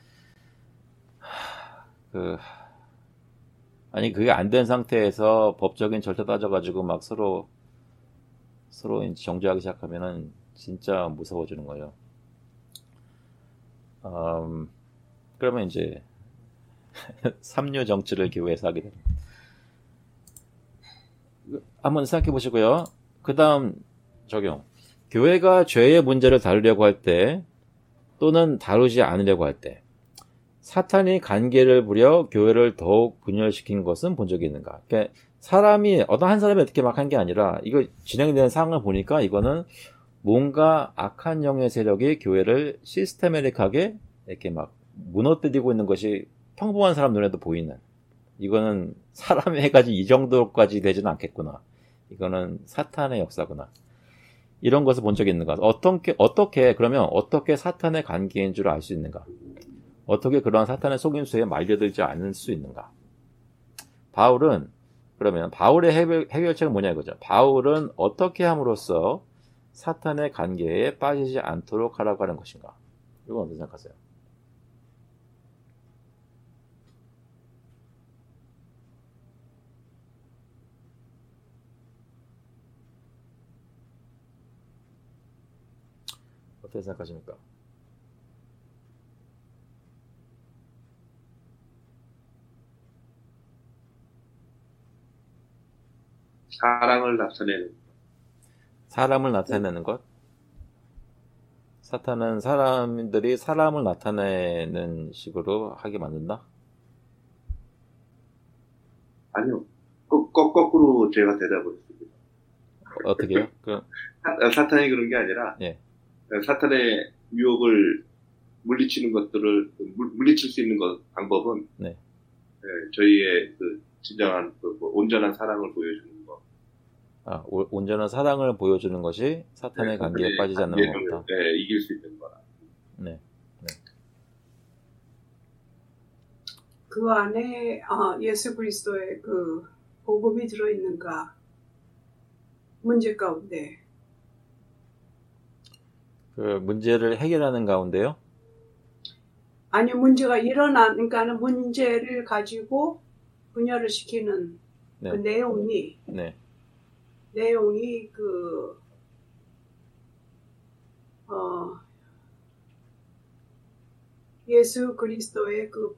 S1: 그게 안 된 상태에서 법적인 절차 따져가지고 막 서로 이제 정죄하기 시작하면은 진짜 무서워지는 거예요. 그러면 이제 삼류 정치를 교회에서 하게 됩니다. 한번 생각해 보시고요. 그 다음 적용. 교회가 죄의 문제를 다루려고 할 때 또는 다루지 않으려고 할 때 사탄이 관계를 부려 교회를 더욱 분열시킨 것은 본 적이 있는가? 그러니까 어떤 한 사람이 어떻게 막 한 게 아니라 이거 진행되는 상황을 보니까 이거는 뭔가 악한 영의 세력이 교회를 시스테매틱하게 이렇게 막 무너뜨리고 있는 것이 평범한 사람 눈에도 보이는, 이거는 사람이 해가지고 이 정도까지 되지는 않겠구나. 이거는 사탄의 역사구나. 이런 것을 본 적이 있는가? 그러면 어떻게 사탄의 관계인 줄 알 수 있는가? 어떻게 그러한 사탄의 속임수에 말려들지 않을 수 있는가? 바울의 해결책은 뭐냐 이거죠. 바울은 어떻게 함으로써 사탄의 관계에 빠지지 않도록 하라고 하는 것인가? 이건 어떻게 생각하세요? 어떻게 생각하십니까?
S6: 사람을 나타내는
S1: 것? 사탄은 사람들이 사람을 나타내는 식으로 하게 만든다?
S6: 아니요. 거꾸로 제가 대답을 했습니다.
S1: 어떻게요?
S6: 사탄이 그런 게 아니라,
S1: 예.
S6: 사탄의 유혹을 물리칠 수 있는 방법은,
S1: 네.
S6: 저희의 진정한, 온전한 사랑을 보여주는 것.
S1: 온전한 사랑을 보여주는 것이 사탄의 관계에 빠지지 않는 것이다.
S6: 네, 이길 수 있는 거라.
S1: 네.
S7: 그 안에 예수 그리스도의 그 복음이 들어있는가? 문제 가운데.
S1: 그 문제를 해결하는 가운데요?
S7: 아니, 문제가 일어나니까는 문제를 가지고 분열을 시키는
S1: 네.
S7: 그 내용이 예수 그리스도의 그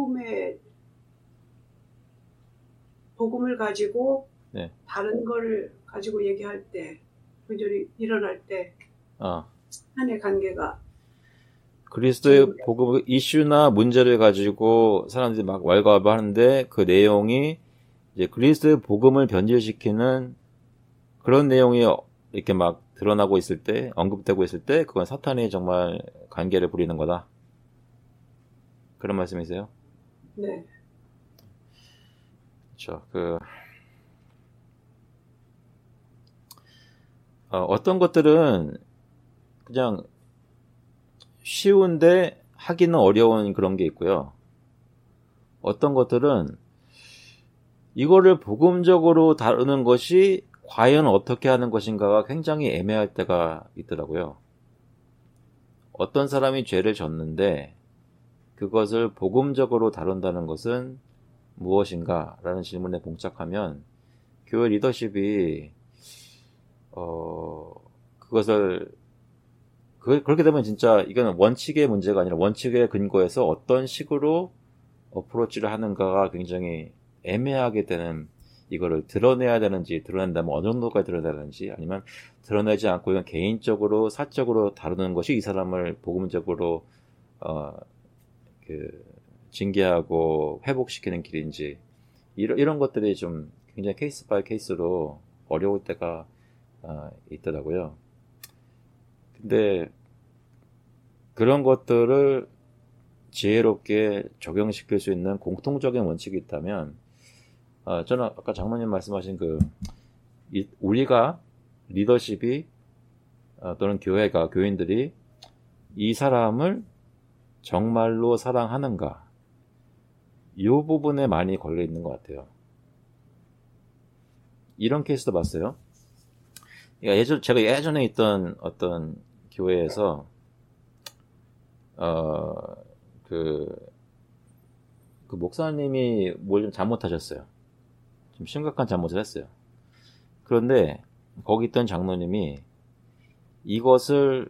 S7: 복음을 가지고 다른 거를 가지고 얘기할 때, 분열이 일어날 때 사탄의 관계가
S1: 그리스도의 복음 이슈나 문제를 가지고 사람들이 막 왈가왈부하는데 그 내용이 이제 그리스도의 복음을 변질시키는 그런 내용이 이렇게 막 드러나고 있을 때, 언급되고 있을 때, 그건 사탄이 정말 관계를 부리는 거다. 그런 말씀이세요?
S7: 네.
S1: 그렇죠. 어떤 것들은 그냥 쉬운데 하기는 어려운 그런 게 있고요. 어떤 것들은 이거를 복음적으로 다루는 것이 과연 어떻게 하는 것인가가 굉장히 애매할 때가 있더라고요. 어떤 사람이 죄를 졌는데 그것을 복음적으로 다룬다는 것은 무엇인가? 라는 질문에 봉착하면 교회 리더십이 그렇게 되면 진짜 이거는 원칙의 문제가 아니라 원칙의 근거에서 어떤 식으로 어프로치를 하는가가 굉장히 애매하게 되는, 이거를 드러내야 되는지, 드러낸다면 어느 정도까지 드러내야 되는지, 아니면 드러내지 않고 이건 개인적으로 사적으로 다루는 것이 이 사람을 복음적으로 징계하고 회복시키는 길인지, 이런 것들이 좀 굉장히 케이스 바이 케이스로 어려울 때가 있더라고요. 근데 그런 것들을 지혜롭게 적용시킬 수 있는 공통적인 원칙이 있다면, 저는 아까 장로님 말씀하신 우리가 리더십이 또는 교인들이 이 사람을 정말로 사랑하는가, 이 부분에 많이 걸려 있는 것 같아요. 이런 케이스도 봤어요. 제가 예전에 있던 어떤 교회에서 그 목사님이 뭘 좀 잘못하셨어요. 좀 심각한 잘못을 했어요. 그런데 거기 있던 장로님이 이것을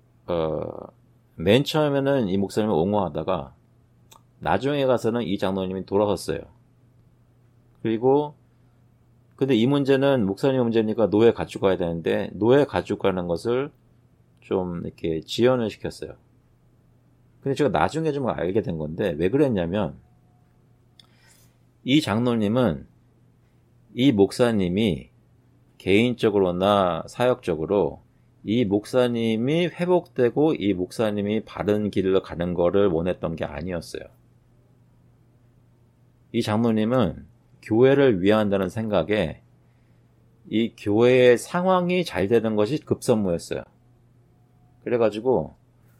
S1: 맨 처음에는 이 목사님을 옹호하다가 나중에 가서는 이 장로님이 돌아섰어요. 그리고 근데 이 문제는 목사님 문제니까 노예 가지고 가야 되는데 노예 가지고 가는 것을 좀 이렇게 지연을 시켰어요. 근데 제가 나중에 좀 알게 된 건데 왜 그랬냐면, 이 장로님은 이 목사님이 개인적으로나 사역적으로 이 목사님이 회복되고 이 목사님이 바른 길로 가는 거를 원했던 게 아니었어요. 이 장로님은 교회를 위한다는 생각에 이 교회의 상황이 잘 되는 것이 급선무였어요. 그래가지고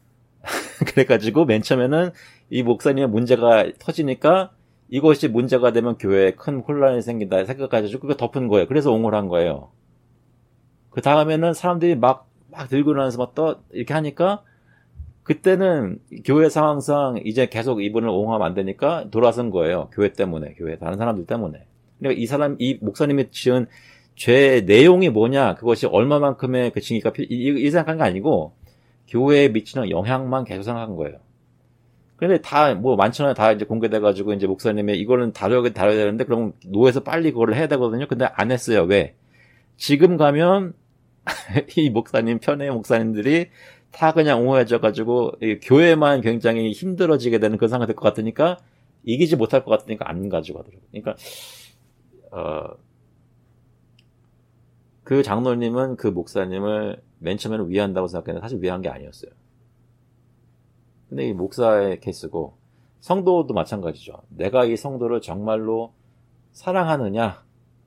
S1: 맨 처음에는 이 목사님의 문제가 터지니까 이것이 문제가 되면 교회에 큰 혼란이 생긴다 생각해가지고 그거 덮은 거예요. 그래서 옹호를 한 거예요. 그 다음에는 사람들이 막 들고 나서 이렇게 하니까 그때는 교회 상황상 이제 계속 이분을 옹호하면 안 되니까 돌아선 거예요. 교회 때문에, 다른 사람들 때문에. 그러니까 이 목사님이 지은 죄 내용이 뭐냐, 그것이 얼마만큼의 그 징계가 이 생각한 게 아니고 교회에 미치는 영향만 계속 생각한 거예요. 근데 다 많잖아요. 다 이제 공개돼가지고 이제 목사님이 이거는 다뤄야 되는데 그럼 노에서 빨리 그걸 해야 되거든요. 근데 안 했어요. 왜? 지금 가면 이 목사님 편의 목사님들이 다 그냥 옹호해져가지고 교회만 굉장히 힘들어지게 되는 그런 상황이 될 것 같으니까, 이기지 못할 것 같으니까 안 가지고 하더라고요. 그러니까 그 장로님은 그 목사님을 맨 처음에는 위한다고 생각했는데 사실 위한 게 아니었어요. 근데 이 목사의 케이스고, 성도도 마찬가지죠. 내가 이 성도를 정말로 사랑하느냐,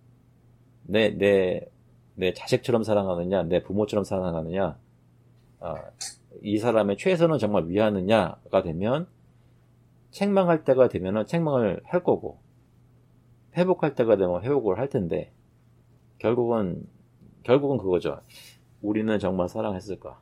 S1: 내 자식처럼 사랑하느냐, 내 부모처럼 사랑하느냐, 이 사람의 최선을 정말 위하느냐가 되면, 책망할 때가 되면은 책망을 할 거고, 회복할 때가 되면 회복을 할 텐데, 결국은 그거죠. 우리는 정말 사랑했을까?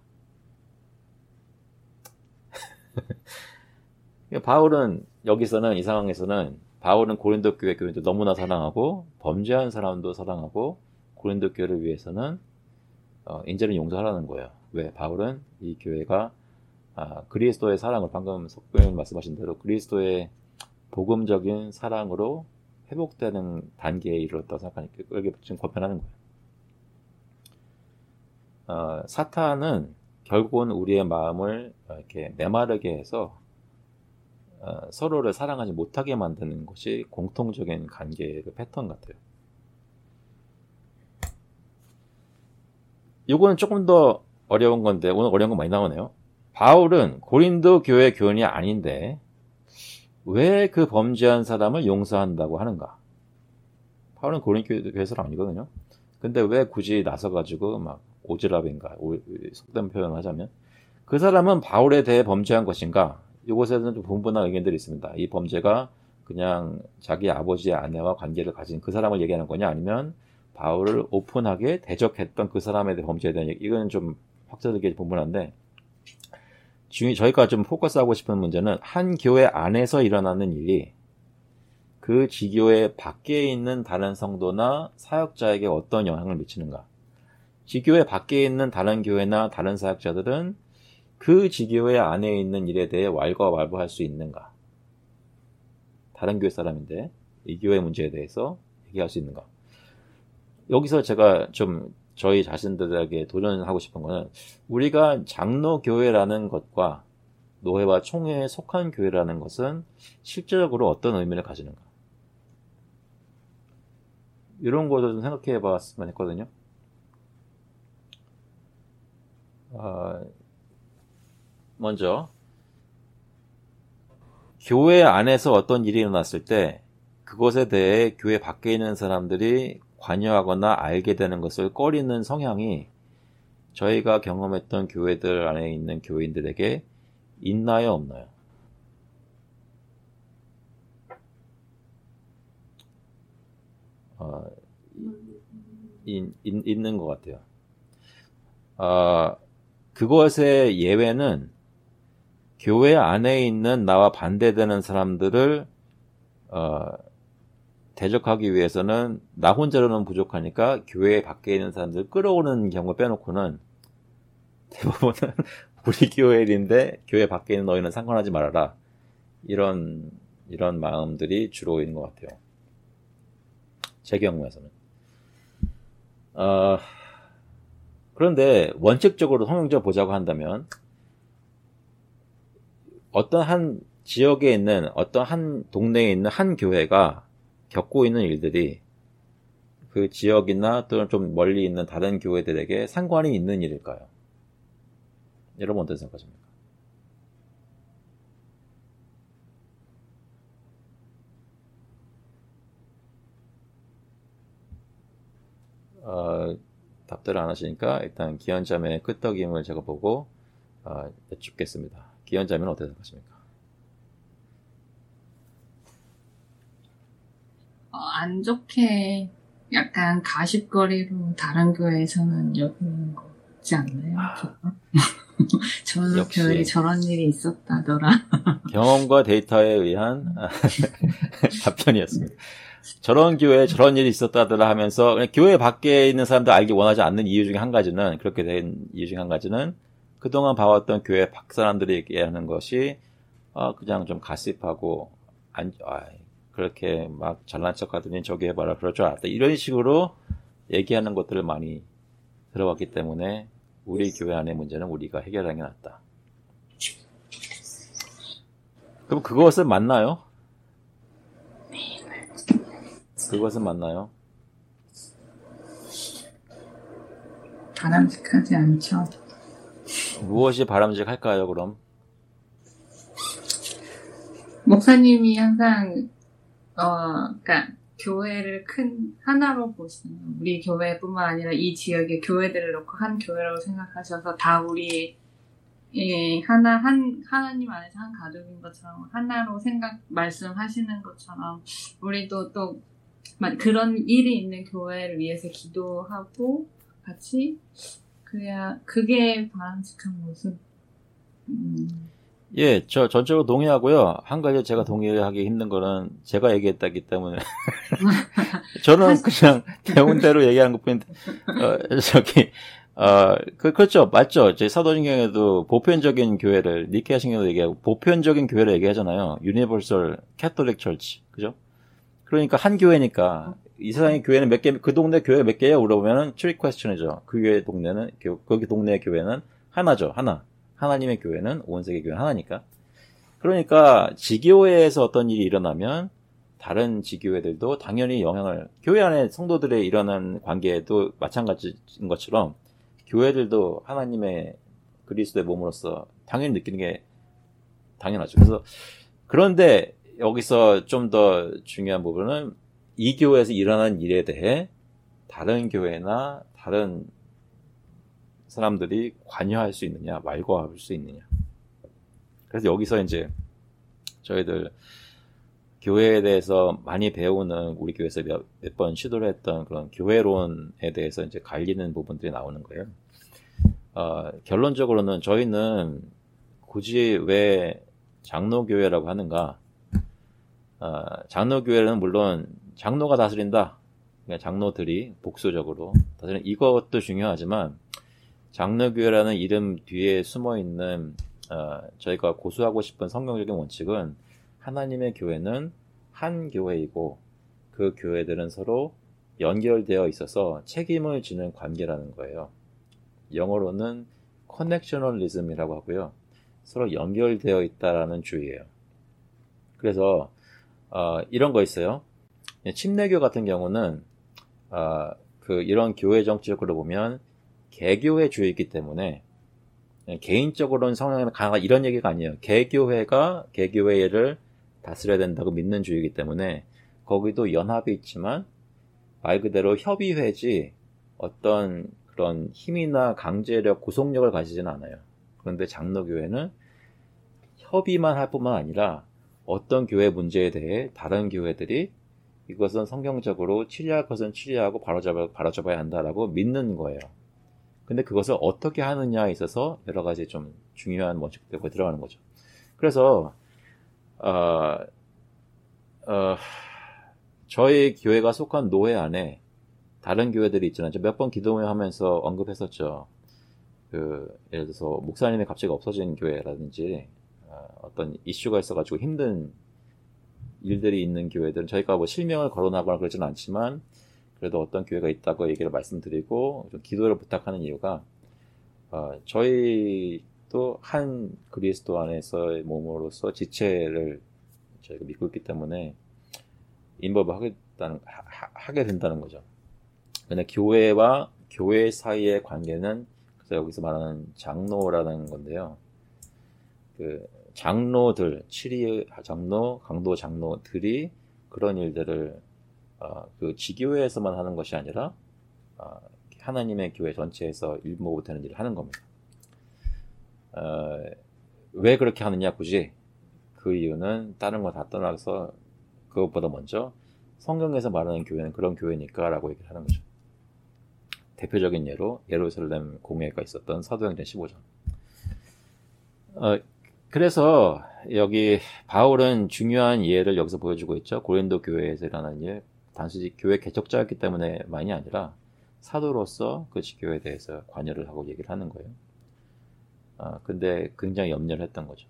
S1: 바울은 여기서는, 이 상황에서는 바울은 고린도 교회 교인도 너무나 사랑하고 범죄한 사람도 사랑하고 고린도 교회를 위해서는 인제는 용서하라는 거예요. 왜? 바울은 이 교회가 그리스도의 사랑을, 방금 석교님 말씀하신 대로 그리스도의 복음적인 사랑으로 회복되는 단계에 이르렀다고 생각하니까 여기 지금 권면하는 거예요. 사탄은 결국은 우리의 마음을 이렇게 메마르게 해서 서로를 사랑하지 못하게 만드는 것이 공통적인 관계의 패턴 같아요. 요거는 조금 더 어려운 건데, 오늘 어려운 거 많이 나오네요. 바울은 고린도 교회 교인이 아닌데, 왜 그 범죄한 사람을 용서한다고 하는가? 바울은 고린도 교회 사람 아니거든요. 근데 왜 굳이 나서가지고 막 오지랖인가, 속된 표현을 하자면, 그 사람은 바울에 대해 범죄한 것인가? 이곳에는 좀 분분한 의견들이 있습니다. 이 범죄가 그냥 자기 아버지의 아내와 관계를 가진 그 사람을 얘기하는 거냐, 아니면 바울을 오픈하게 대적했던 그 사람에 대한 범죄에 대한 얘기, 이건 좀 확장되게 분분한데, 저희가 좀 포커스하고 싶은 문제는 한 교회 안에서 일어나는 일이 그 지교회 밖에 있는 다른 성도나 사역자에게 어떤 영향을 미치는가. 지교회 밖에 있는 다른 교회나 다른 사역자들은 그 지교회 안에 있는 일에 대해 왈가왈부할 수 있는가. 다른 교회 사람인데 이 교회 문제에 대해서 얘기할 수 있는가. 여기서 제가 좀 저희 자신들에게 도전하고 싶은 거는, 우리가 장로교회라는 것과 노회와 총회에 속한 교회라는 것은 실제적으로 어떤 의미를 가지는가. 이런 것도 좀 생각해 봤으면 했거든요. 먼저 교회 안에서 어떤 일이 일어났을 때 그것에 대해 교회 밖에 있는 사람들이 관여하거나 알게 되는 것을 꺼리는 성향이 저희가 경험했던 교회들 안에 있는 교인들에게 있나요, 없나요? 있는 것 같아요. 그것의 예외는 교회 안에 있는 나와 반대되는 사람들을 대적하기 위해서는 나 혼자로는 부족하니까 교회 밖에 있는 사람들 끌어오는 경우 빼놓고는 대부분은 우리 교회 일인데 교회 밖에 있는 너희는 상관하지 말아라. 이런 마음들이 주로 있는 것 같아요. 제 경우에서는. 그런데 원칙적으로 성경적으로 보자고 한다면 어떤 한 지역에 있는 어떤 한 동네에 있는 한 교회가 겪고 있는 일들이 그 지역이나 또는 좀 멀리 있는 다른 교회들에게 상관이 있는 일일까요? 여러분 어떻게 생각하십니까? 답들을 안 하시니까 일단 기현자매의 끄떡임을 제가 보고 여쭙겠습니다. 기현자매는 어떻게 생각하십니까?
S4: 안 좋게 약간 가십거리로 다른 교회에서는 여기는 거지 않나요? 저런 교회에 저런 일이 있었다더라.
S1: 경험과 데이터에 의한 답변이었습니다. 저런 교회에 저런 일이 있었다더라 하면서 그냥 교회 밖에 있는 사람들 알기 원하지 않는 이유 중에 한 가지는, 그렇게 된 이유 중에 한 가지는 그동안 봐왔던 교회 밖 사람들이 얘기하는 것이 그냥 좀 가십하고 그렇게 막 잘난 척하더니 저기 해봐라 그럴 줄 알았다, 이런 식으로 얘기하는 것들을 많이 들어왔기 때문에 우리 교회 안의 문제는 우리가 해결하는 게 낫다. 그럼 그것은 맞나요? 그것은 맞나요?
S4: 바람직하지 않죠.
S1: 무엇이 바람직할까요, 그럼?
S4: 목사님이 항상 그러니까 교회를 큰 하나로 보시는, 우리 교회뿐만 아니라 이 지역의 교회들을 놓고 한 교회라고 생각하셔서 다 우리 하나님 안에서 한 가족인 것처럼 하나로 말씀하시는 것처럼 우리도 또 그런 일이 있는 교회를 위해서 기도하고 같이 그래야 그게 바람직한 모습.
S1: 예, 저 전적으로 동의하고요. 한 가지 제가 동의하기 힘든 거는 제가 얘기했다기 때문에 저는 그냥 배운 대로 얘기한 것뿐인데 그렇죠, 맞죠. 제 사도신경에도 보편적인 교회를, 니케아 신경도 얘기하고 보편적인 교회를 얘기하잖아요. 유니버설 캐톨릭 철치, 그죠? 그러니까 한 교회니까 이 세상의 교회는 몇 개, 그 동네 교회가 몇 개야? 물어보면은 트릭 퀘스천이죠. 그 교회 동네는, 거기 동네의 교회는 하나죠. 하나. 하나님의 교회는 온 세계 교회 하나니까. 그러니까 지교회에서 어떤 일이 일어나면 다른 지교회들도 당연히 영향을, 교회 안에 성도들의 일어난 관계에도 마찬가지인 것처럼 교회들도 하나님의 그리스도의 몸으로서 당연히 느끼는 게 당연하죠. 그래서 그런데 여기서 좀 더 중요한 부분은 이 교회에서 일어나는 일에 대해 다른 교회나 다른 사람들이 관여할 수 있느냐, 말고할 수 있느냐. 그래서 여기서 이제 저희들 교회에 대해서 많이 배우는 우리 교회에서 몇 번 시도를 했던 그런 교회론에 대해서 이제 갈리는 부분들이 나오는 거예요. 결론적으로는 저희는 굳이 왜 장로교회라고 하는가? 장로교회는 물론 장로가 다스린다. 그러니까 장로들이 복수적으로 다스리는 이것도 중요하지만 장로교회라는 이름 뒤에 숨어있는 저희가 고수하고 싶은 성경적인 원칙은 하나님의 교회는 한 교회이고 그 교회들은 서로 연결되어 있어서 책임을 지는 관계라는 거예요. 영어로는 커넥셔널리즘이라고 하고요. 서로 연결되어 있다라는 주의예요. 그래서 이런 거 있어요. 침례교 같은 경우는 이런 교회 정책으로 보면 개교회주의이기 때문에 개인적으로는 성령이 강하다 이런 얘기가 아니에요. 개교회가 개교회를 다스려야 된다고 믿는 주의이기 때문에 거기도 연합이 있지만 말 그대로 협의회지 어떤 그런 힘이나 강제력, 구속력을 가지지는 않아요. 그런데 장로교회는 협의만 할 뿐만 아니라 어떤 교회 문제에 대해 다른 교회들이 이것은 성경적으로 치리할 것은 치리하고 바로잡아야 한다라고 믿는 거예요. 근데 그것을 어떻게 하느냐에 있어서 여러 가지 좀 중요한 원칙들이 들어가는 거죠. 그래서 저희 교회가 속한 노회 안에 다른 교회들이 있잖아요. 몇 번 기도회 하면서 언급했었죠. 예를 들어서 목사님이 갑자기 없어진 교회라든지 어떤 이슈가 있어가지고 힘든 일들이 있는 교회들은 저희가 뭐 실명을 거론하거나 그러지는 않지만 그래도 어떤 교회가 있다고 얘기를 말씀드리고 좀 기도를 부탁하는 이유가 저희도 한 그리스도 안에서의 몸으로서 지체를 저희가 믿고 있기 때문에 인법을 하게 된다는 거죠. 근데 교회와 교회 사이의 관계는 그래서 여기서 말하는 장로라는 건데요. 장로들, 치리 장로, 강도 장로들이 그런 일들을 지교회에서만 하는 것이 아니라 하나님의 교회 전체에서 일목이 되는 일을 하는 겁니다. 왜 그렇게 하느냐 굳이 그 이유는 다른 거 다 떠나서 그것보다 먼저 성경에서 말하는 교회는 그런 교회니까 라고 얘기를 하는 거죠. 대표적인 예로 예루살렘 공회가 있었던 사도행전 15장. 그래서 여기 바울은 중요한 예를 여기서 보여주고 있죠. 고린도 교회에서 일어난 일, 단순히 교회 개척자였기 때문에만이 아니라 사도로서 그 지교회에 대해서 관여를 하고 얘기를 하는 거예요. 근데 굉장히 염려를 했던 거죠.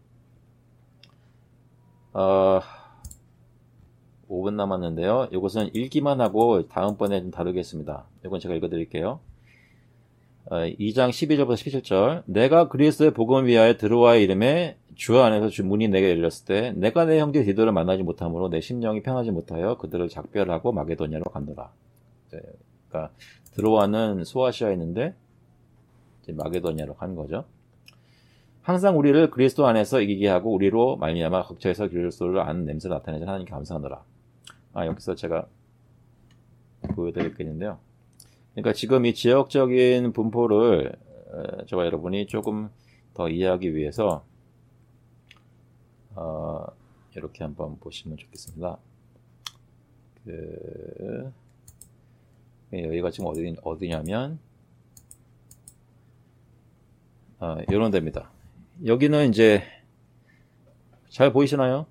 S1: 5분 남았는데요. 이것은 읽기만 하고 다음번에 좀 다루겠습니다. 이건 제가 읽어드릴게요. 2장 12절부터 17절. 내가 그리스도의 복음을 위하여 드로아의 이름에 주 안에서 주 문이 내게 열렸을 때 내가 내 형제 디도를 만나지 못하므로 내 심령이 편하지 못하여 그들을 작별하고 마게도냐로 간노라. 그러니까 드로아는 소아시아에 있는데 이제 마게도냐로 간 거죠. 항상 우리를 그리스도 안에서 이기게 하고 우리로 말미암아 각처에서 그리스도를 아는 냄새를 나타내자 하나님께 감사하노라. 여기서 제가 보여드릴 게 있는데요. 그러니까 지금 이 지역적인 분포를 저와 여러분이 조금 더 이해하기 위해서 이렇게 한번 보시면 좋겠습니다. 여기가 지금 어디냐면 이런 데입니다. 여기는 이제 잘 보이시나요?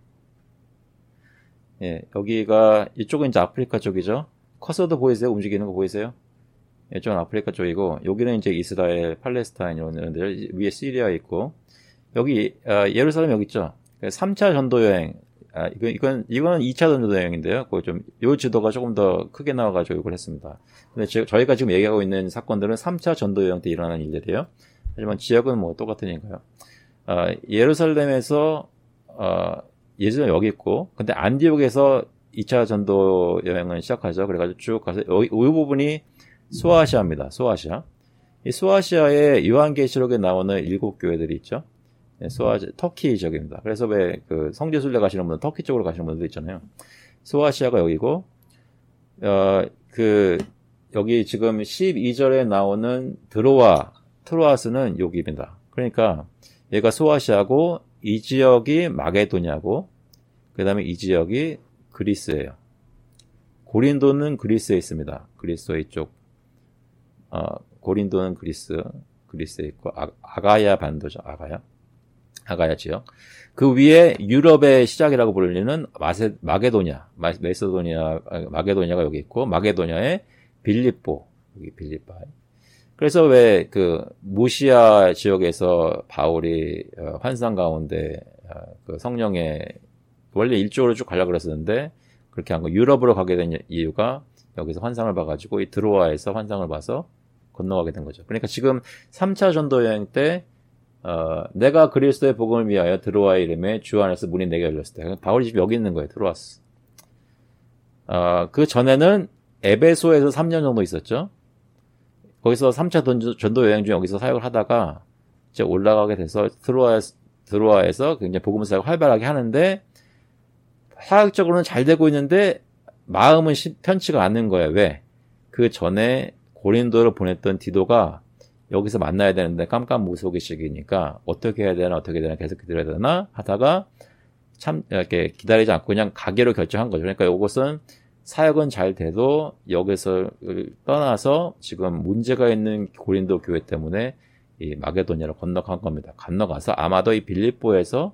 S1: 예, 여기가 이쪽은 이제 아프리카 쪽이죠. 커서도 보이세요? 움직이는 거 보이세요? 이쪽은 아프리카 쪽이고 여기는 이제 이스라엘, 팔레스타인 이런 데들 위에 시리아 있고 여기 예루살렘 여기 있죠. 3차 전도 여행. 이건 2차 전도 여행인데요. 요 지도가 조금 더 크게 나와가지고 이걸 했습니다. 근데 저희가 지금 얘기하고 있는 사건들은 3차 전도 여행 때 일어나는 일들이에요. 하지만 지역은 뭐 똑같으니까요. 예루살렘에서 예루살렘 여기 있고, 근데 안디옥에서 2차 전도 여행을 시작하죠. 그래가지고 쭉 가서 이 부분이 소아시아입니다. 소아시아. 이 소아시아의 요한계시록에 나오는 7교회들이 있죠. 터키 지역입니다. 그래서 왜 그 성지순례 가시는 분들, 터키 쪽으로 가시는 분들 있잖아요. 소아시아가 여기고, 여기 지금 12절에 나오는 트로아스는 여기입니다. 그러니까 얘가 소아시아고, 이 지역이 마게도냐고, 그 다음에 이 지역이 그리스예요. 고린도는 그리스에 있습니다. 그리스의 이쪽. 고린도는 그리스에 있고, 아가야 반도죠. 아가야 지역. 그 위에 유럽의 시작이라고 불리는 마게도냐가 여기 있고, 마게도냐의 빌립보, 여기 빌립바이. 그래서 왜 그 무시아 지역에서 바울이 환상 가운데 그 성령의 원래 일쪽으로 쭉 가려고 그랬었는데 그렇게 한 거, 유럽으로 가게 된 이유가 여기서 환상을 봐가지고 이 드로아에서 환상을 봐서 건너가게 된 거죠. 그러니까 지금 3차 전도 여행 때 내가 그리스도의 복음을 위하여 드로아의 이름에 주 안에서 문이 내게 열렸을 때 바울이 지금 여기 있는 거예요. 들어왔어. 그 전에는 에베소에서 3년 정도 있었죠. 거기서 3차 전도 여행 중에 여기서 사역을 하다가 이제 올라가게 돼서 드로아에서 굉장히 복음 사역을 활발하게 하는데 사역적으로는 잘 되고 있는데 마음은 편치가 않는 거예요. 왜? 그 전에 고린도를 보냈던 디도가 여기서 만나야 되는데 깜깜무속의식이니까 어떻게 해야 되나 계속 기다려야 되나 하다가 참 이렇게 기다리지 않고 그냥 가기로 결정한 거죠. 그러니까 이것은 사역은 잘 돼도 여기서 떠나서 지금 문제가 있는 고린도 교회 때문에 이 마게도냐로 건너간 겁니다. 건너가서 아마도 이 빌립보에서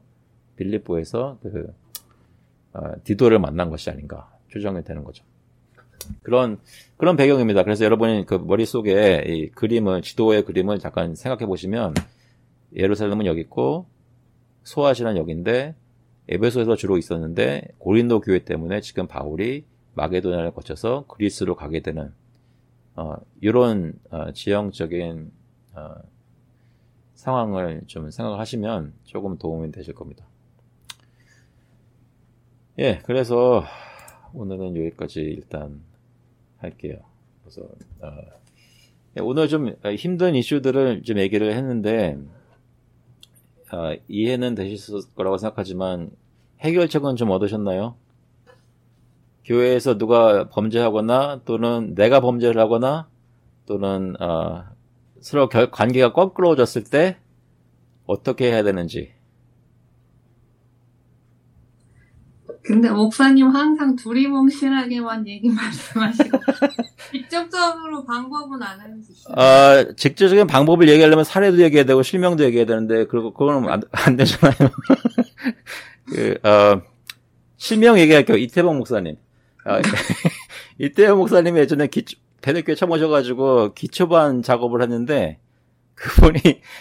S1: 디도를 만난 것이 아닌가 추정이 되는 거죠. 그런 배경입니다. 그래서 여러분이 그 머릿속에 이 그림을, 지도의 그림을 잠깐 생각해 보시면 예루살렘은 여기 있고 소아시아는 여기인데 에베소에서 주로 있었는데 고린도 교회 때문에 지금 바울이 마게도냐를 거쳐서 그리스로 가게 되는 이런 지형적인 상황을 좀 생각하시면 조금 도움이 되실 겁니다. 예, 그래서 오늘은 여기까지 일단 할게요. 그래서 오늘 좀 힘든 이슈들을 좀 얘기를 했는데 이해는 되실 거라고 생각하지만 해결책은 좀 얻으셨나요? 교회에서 누가 범죄하거나 또는 내가 범죄를 하거나 또는 서로 관계가 껄끄러워졌을 때 어떻게 해야 되는지.
S4: 근데 목사님 항상 두리뭉실하게만 얘기 말씀하시고 직접적으로 방법은 안 해주시죠.
S1: 직접적인 방법을 얘기하려면 사례도 얘기해야 되고 실명도 얘기해야 되는데 그거는 안 되잖아요. 실명 얘기할게요. 이태범 목사님. 이태범 목사님이 예전에 대대교회 처음 오셔가지고 기초반 작업을 했는데 그분이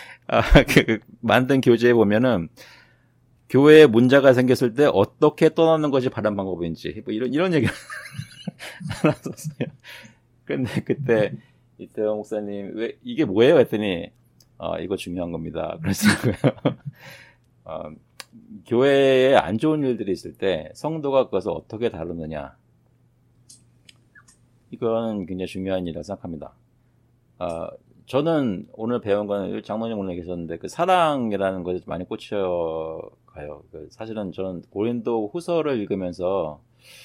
S1: 만든 교재에 보면은 교회에 문제가 생겼을 때 어떻게 떠나는 것이 바른 방법인지 뭐 이런 얘기를 나눴었어요. 근데 그때 이태원 목사님 왜 이게 뭐예요? 했더니 이거 중요한 겁니다. 그래서 교회에 안 좋은 일들이 있을 때 성도가 그것을 어떻게 다루느냐 이건 굉장히 중요한 일이라고 생각합니다. 저는 오늘 배운 거는 장모님 오늘 계셨는데 그 사랑이라는 것에 많이 꽂혀가요. 사실은 저는 고린도 후서를 읽으면서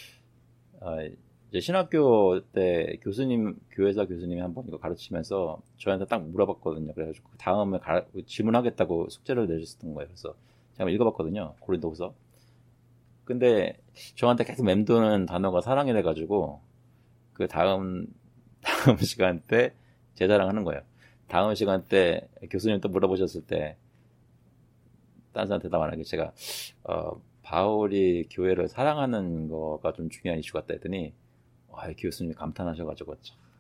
S1: 이제 신학교 때 교회사 교수님이 한번 이거 가르치면서 저한테 딱 물어봤거든요. 그래가지고 다음에 질문하겠다고 숙제를 내주셨던 거예요. 그래서 제가 읽어봤거든요. 고린도 후서. 근데 저한테 계속 맴도는 단어가 사랑이래가지고 그 다음 시간 때 제 자랑하는 거예요. 다음 시간 때 교수님 또 물어보셨을 때 딴 사람 대답 안 하게 제가 바울이 교회를 사랑하는 거가 좀 중요한 이슈 같다 했더니 교수님이 감탄하셔가지고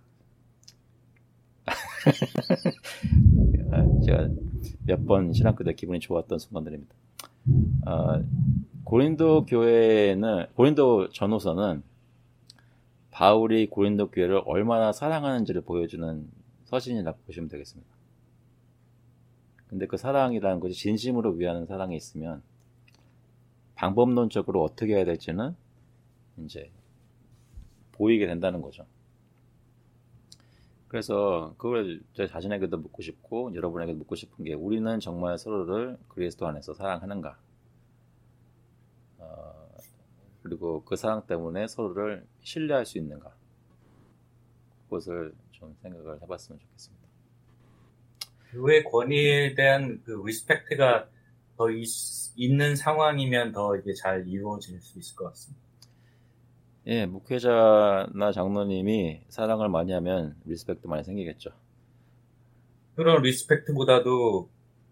S1: 제가 몇 번 신학교 때 기분이 좋았던 순간들입니다. 고린도 전후서는 바울이 고린도 교회를 얼마나 사랑하는지를 보여주는 서신이라고 보시면 되겠습니다. 근데 그 사랑이라는 것이 진심으로 위하는 사랑이 있으면 방법론적으로 어떻게 해야 될지는 이제 보이게 된다는 거죠. 그래서 그걸 제 자신에게도 묻고 싶고 여러분에게도 묻고 싶은 게 우리는 정말 서로를 그리스도 안에서 사랑하는가? 그리고 그 사랑 때문에 서로를 신뢰할 수 있는가? 그것을 좀 생각을 해봤으면 좋겠습니다.
S3: 교회 권위에 대한 그 리스펙트가 더 있는 상황이면 더 이게 잘 이루어질 수 있을 것 같습니다.
S1: 예, 목회자나 장로님이 사랑을 많이 하면 리스펙트 많이 생기겠죠.
S3: 그런 리스펙트보다도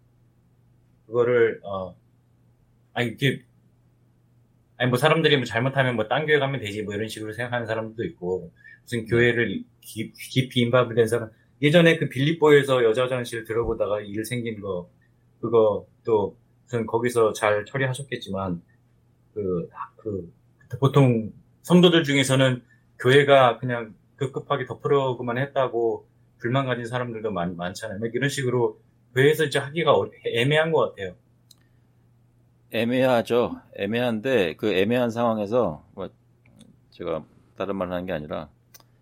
S3: 그거를 뭐 사람들이 뭐 잘못하면 뭐 딴 교회 가면 되지 뭐 이런 식으로 생각하는 사람들도 있고 무슨 교회를 깊이 인바블 된 사람 예전에 그 빌립보에서 여자 화장실 들어보다가 일 생긴 거 그거 또 무슨 거기서 잘 처리하셨겠지만 보통 성도들 중에서는 교회가 그냥 급급하게 덮으려고만 했다고 불만 가진 사람들도 많잖아요. 이런 식으로 교회에서 이제 하기가 애매한 것 같아요.
S1: 애매하죠. 애매한데 그 애매한 상황에서 뭐 제가 다른 말을 하는 게 아니라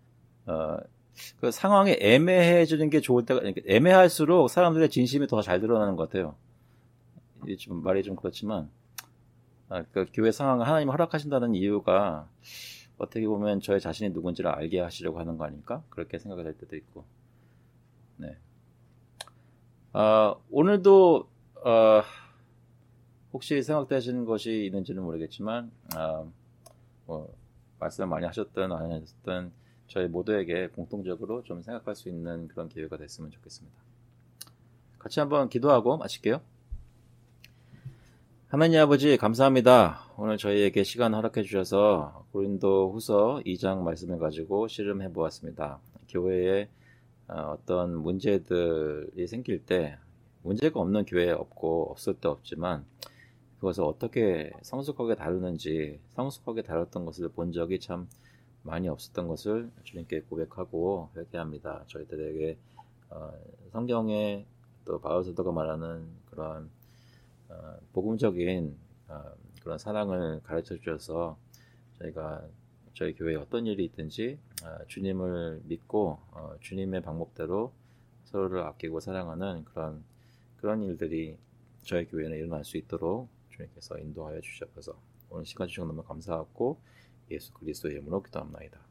S1: 그 상황이 애매해지는 게 좋을 때가 애매할수록 사람들의 진심이 더 잘 드러나는 것 같아요. 이게 좀 말이 좀 그렇지만 그 교회 상황을 하나님 허락하신다는 이유가 어떻게 보면 저의 자신이 누군지를 알게 하시려고 하는 거 아닐까? 그렇게 생각이 될 때도 있고. 네. 오늘도 혹시 생각되시는 것이 있는지는 모르겠지만 뭐 말씀 많이 하셨든 안 하셨든 저희 모두에게 공통적으로 좀 생각할 수 있는 그런 기회가 됐으면 좋겠습니다. 같이 한번 기도하고 마칠게요. 하나님 아버지 감사합니다. 오늘 저희에게 시간 허락해 주셔서 고린도 후서 2장 말씀을 가지고 씨름해 보았습니다. 교회에 어떤 문제들이 생길 때 문제가 없는 교회 없고 없을 때 없지만 그것을 어떻게 성숙하게 다루는지 성숙하게 다뤘던 것을 본 적이 참 많이 없었던 것을 주님께 고백하고 회개합니다. 저희들에게 성경에 또 바울 사도가 말하는 그런 복음적인 그런 사랑을 가르쳐 주셔서 저희가 저희 교회에 어떤 일이 있든지 주님을 믿고 주님의 방법대로 서로를 아끼고 사랑하는 그런 일들이 저희 교회는 일어날 수 있도록 주님께서 인도하여 주셔서 오늘 시간 주셔서 너무 감사하고 예수 그리스도의 이름으로 기도합니다.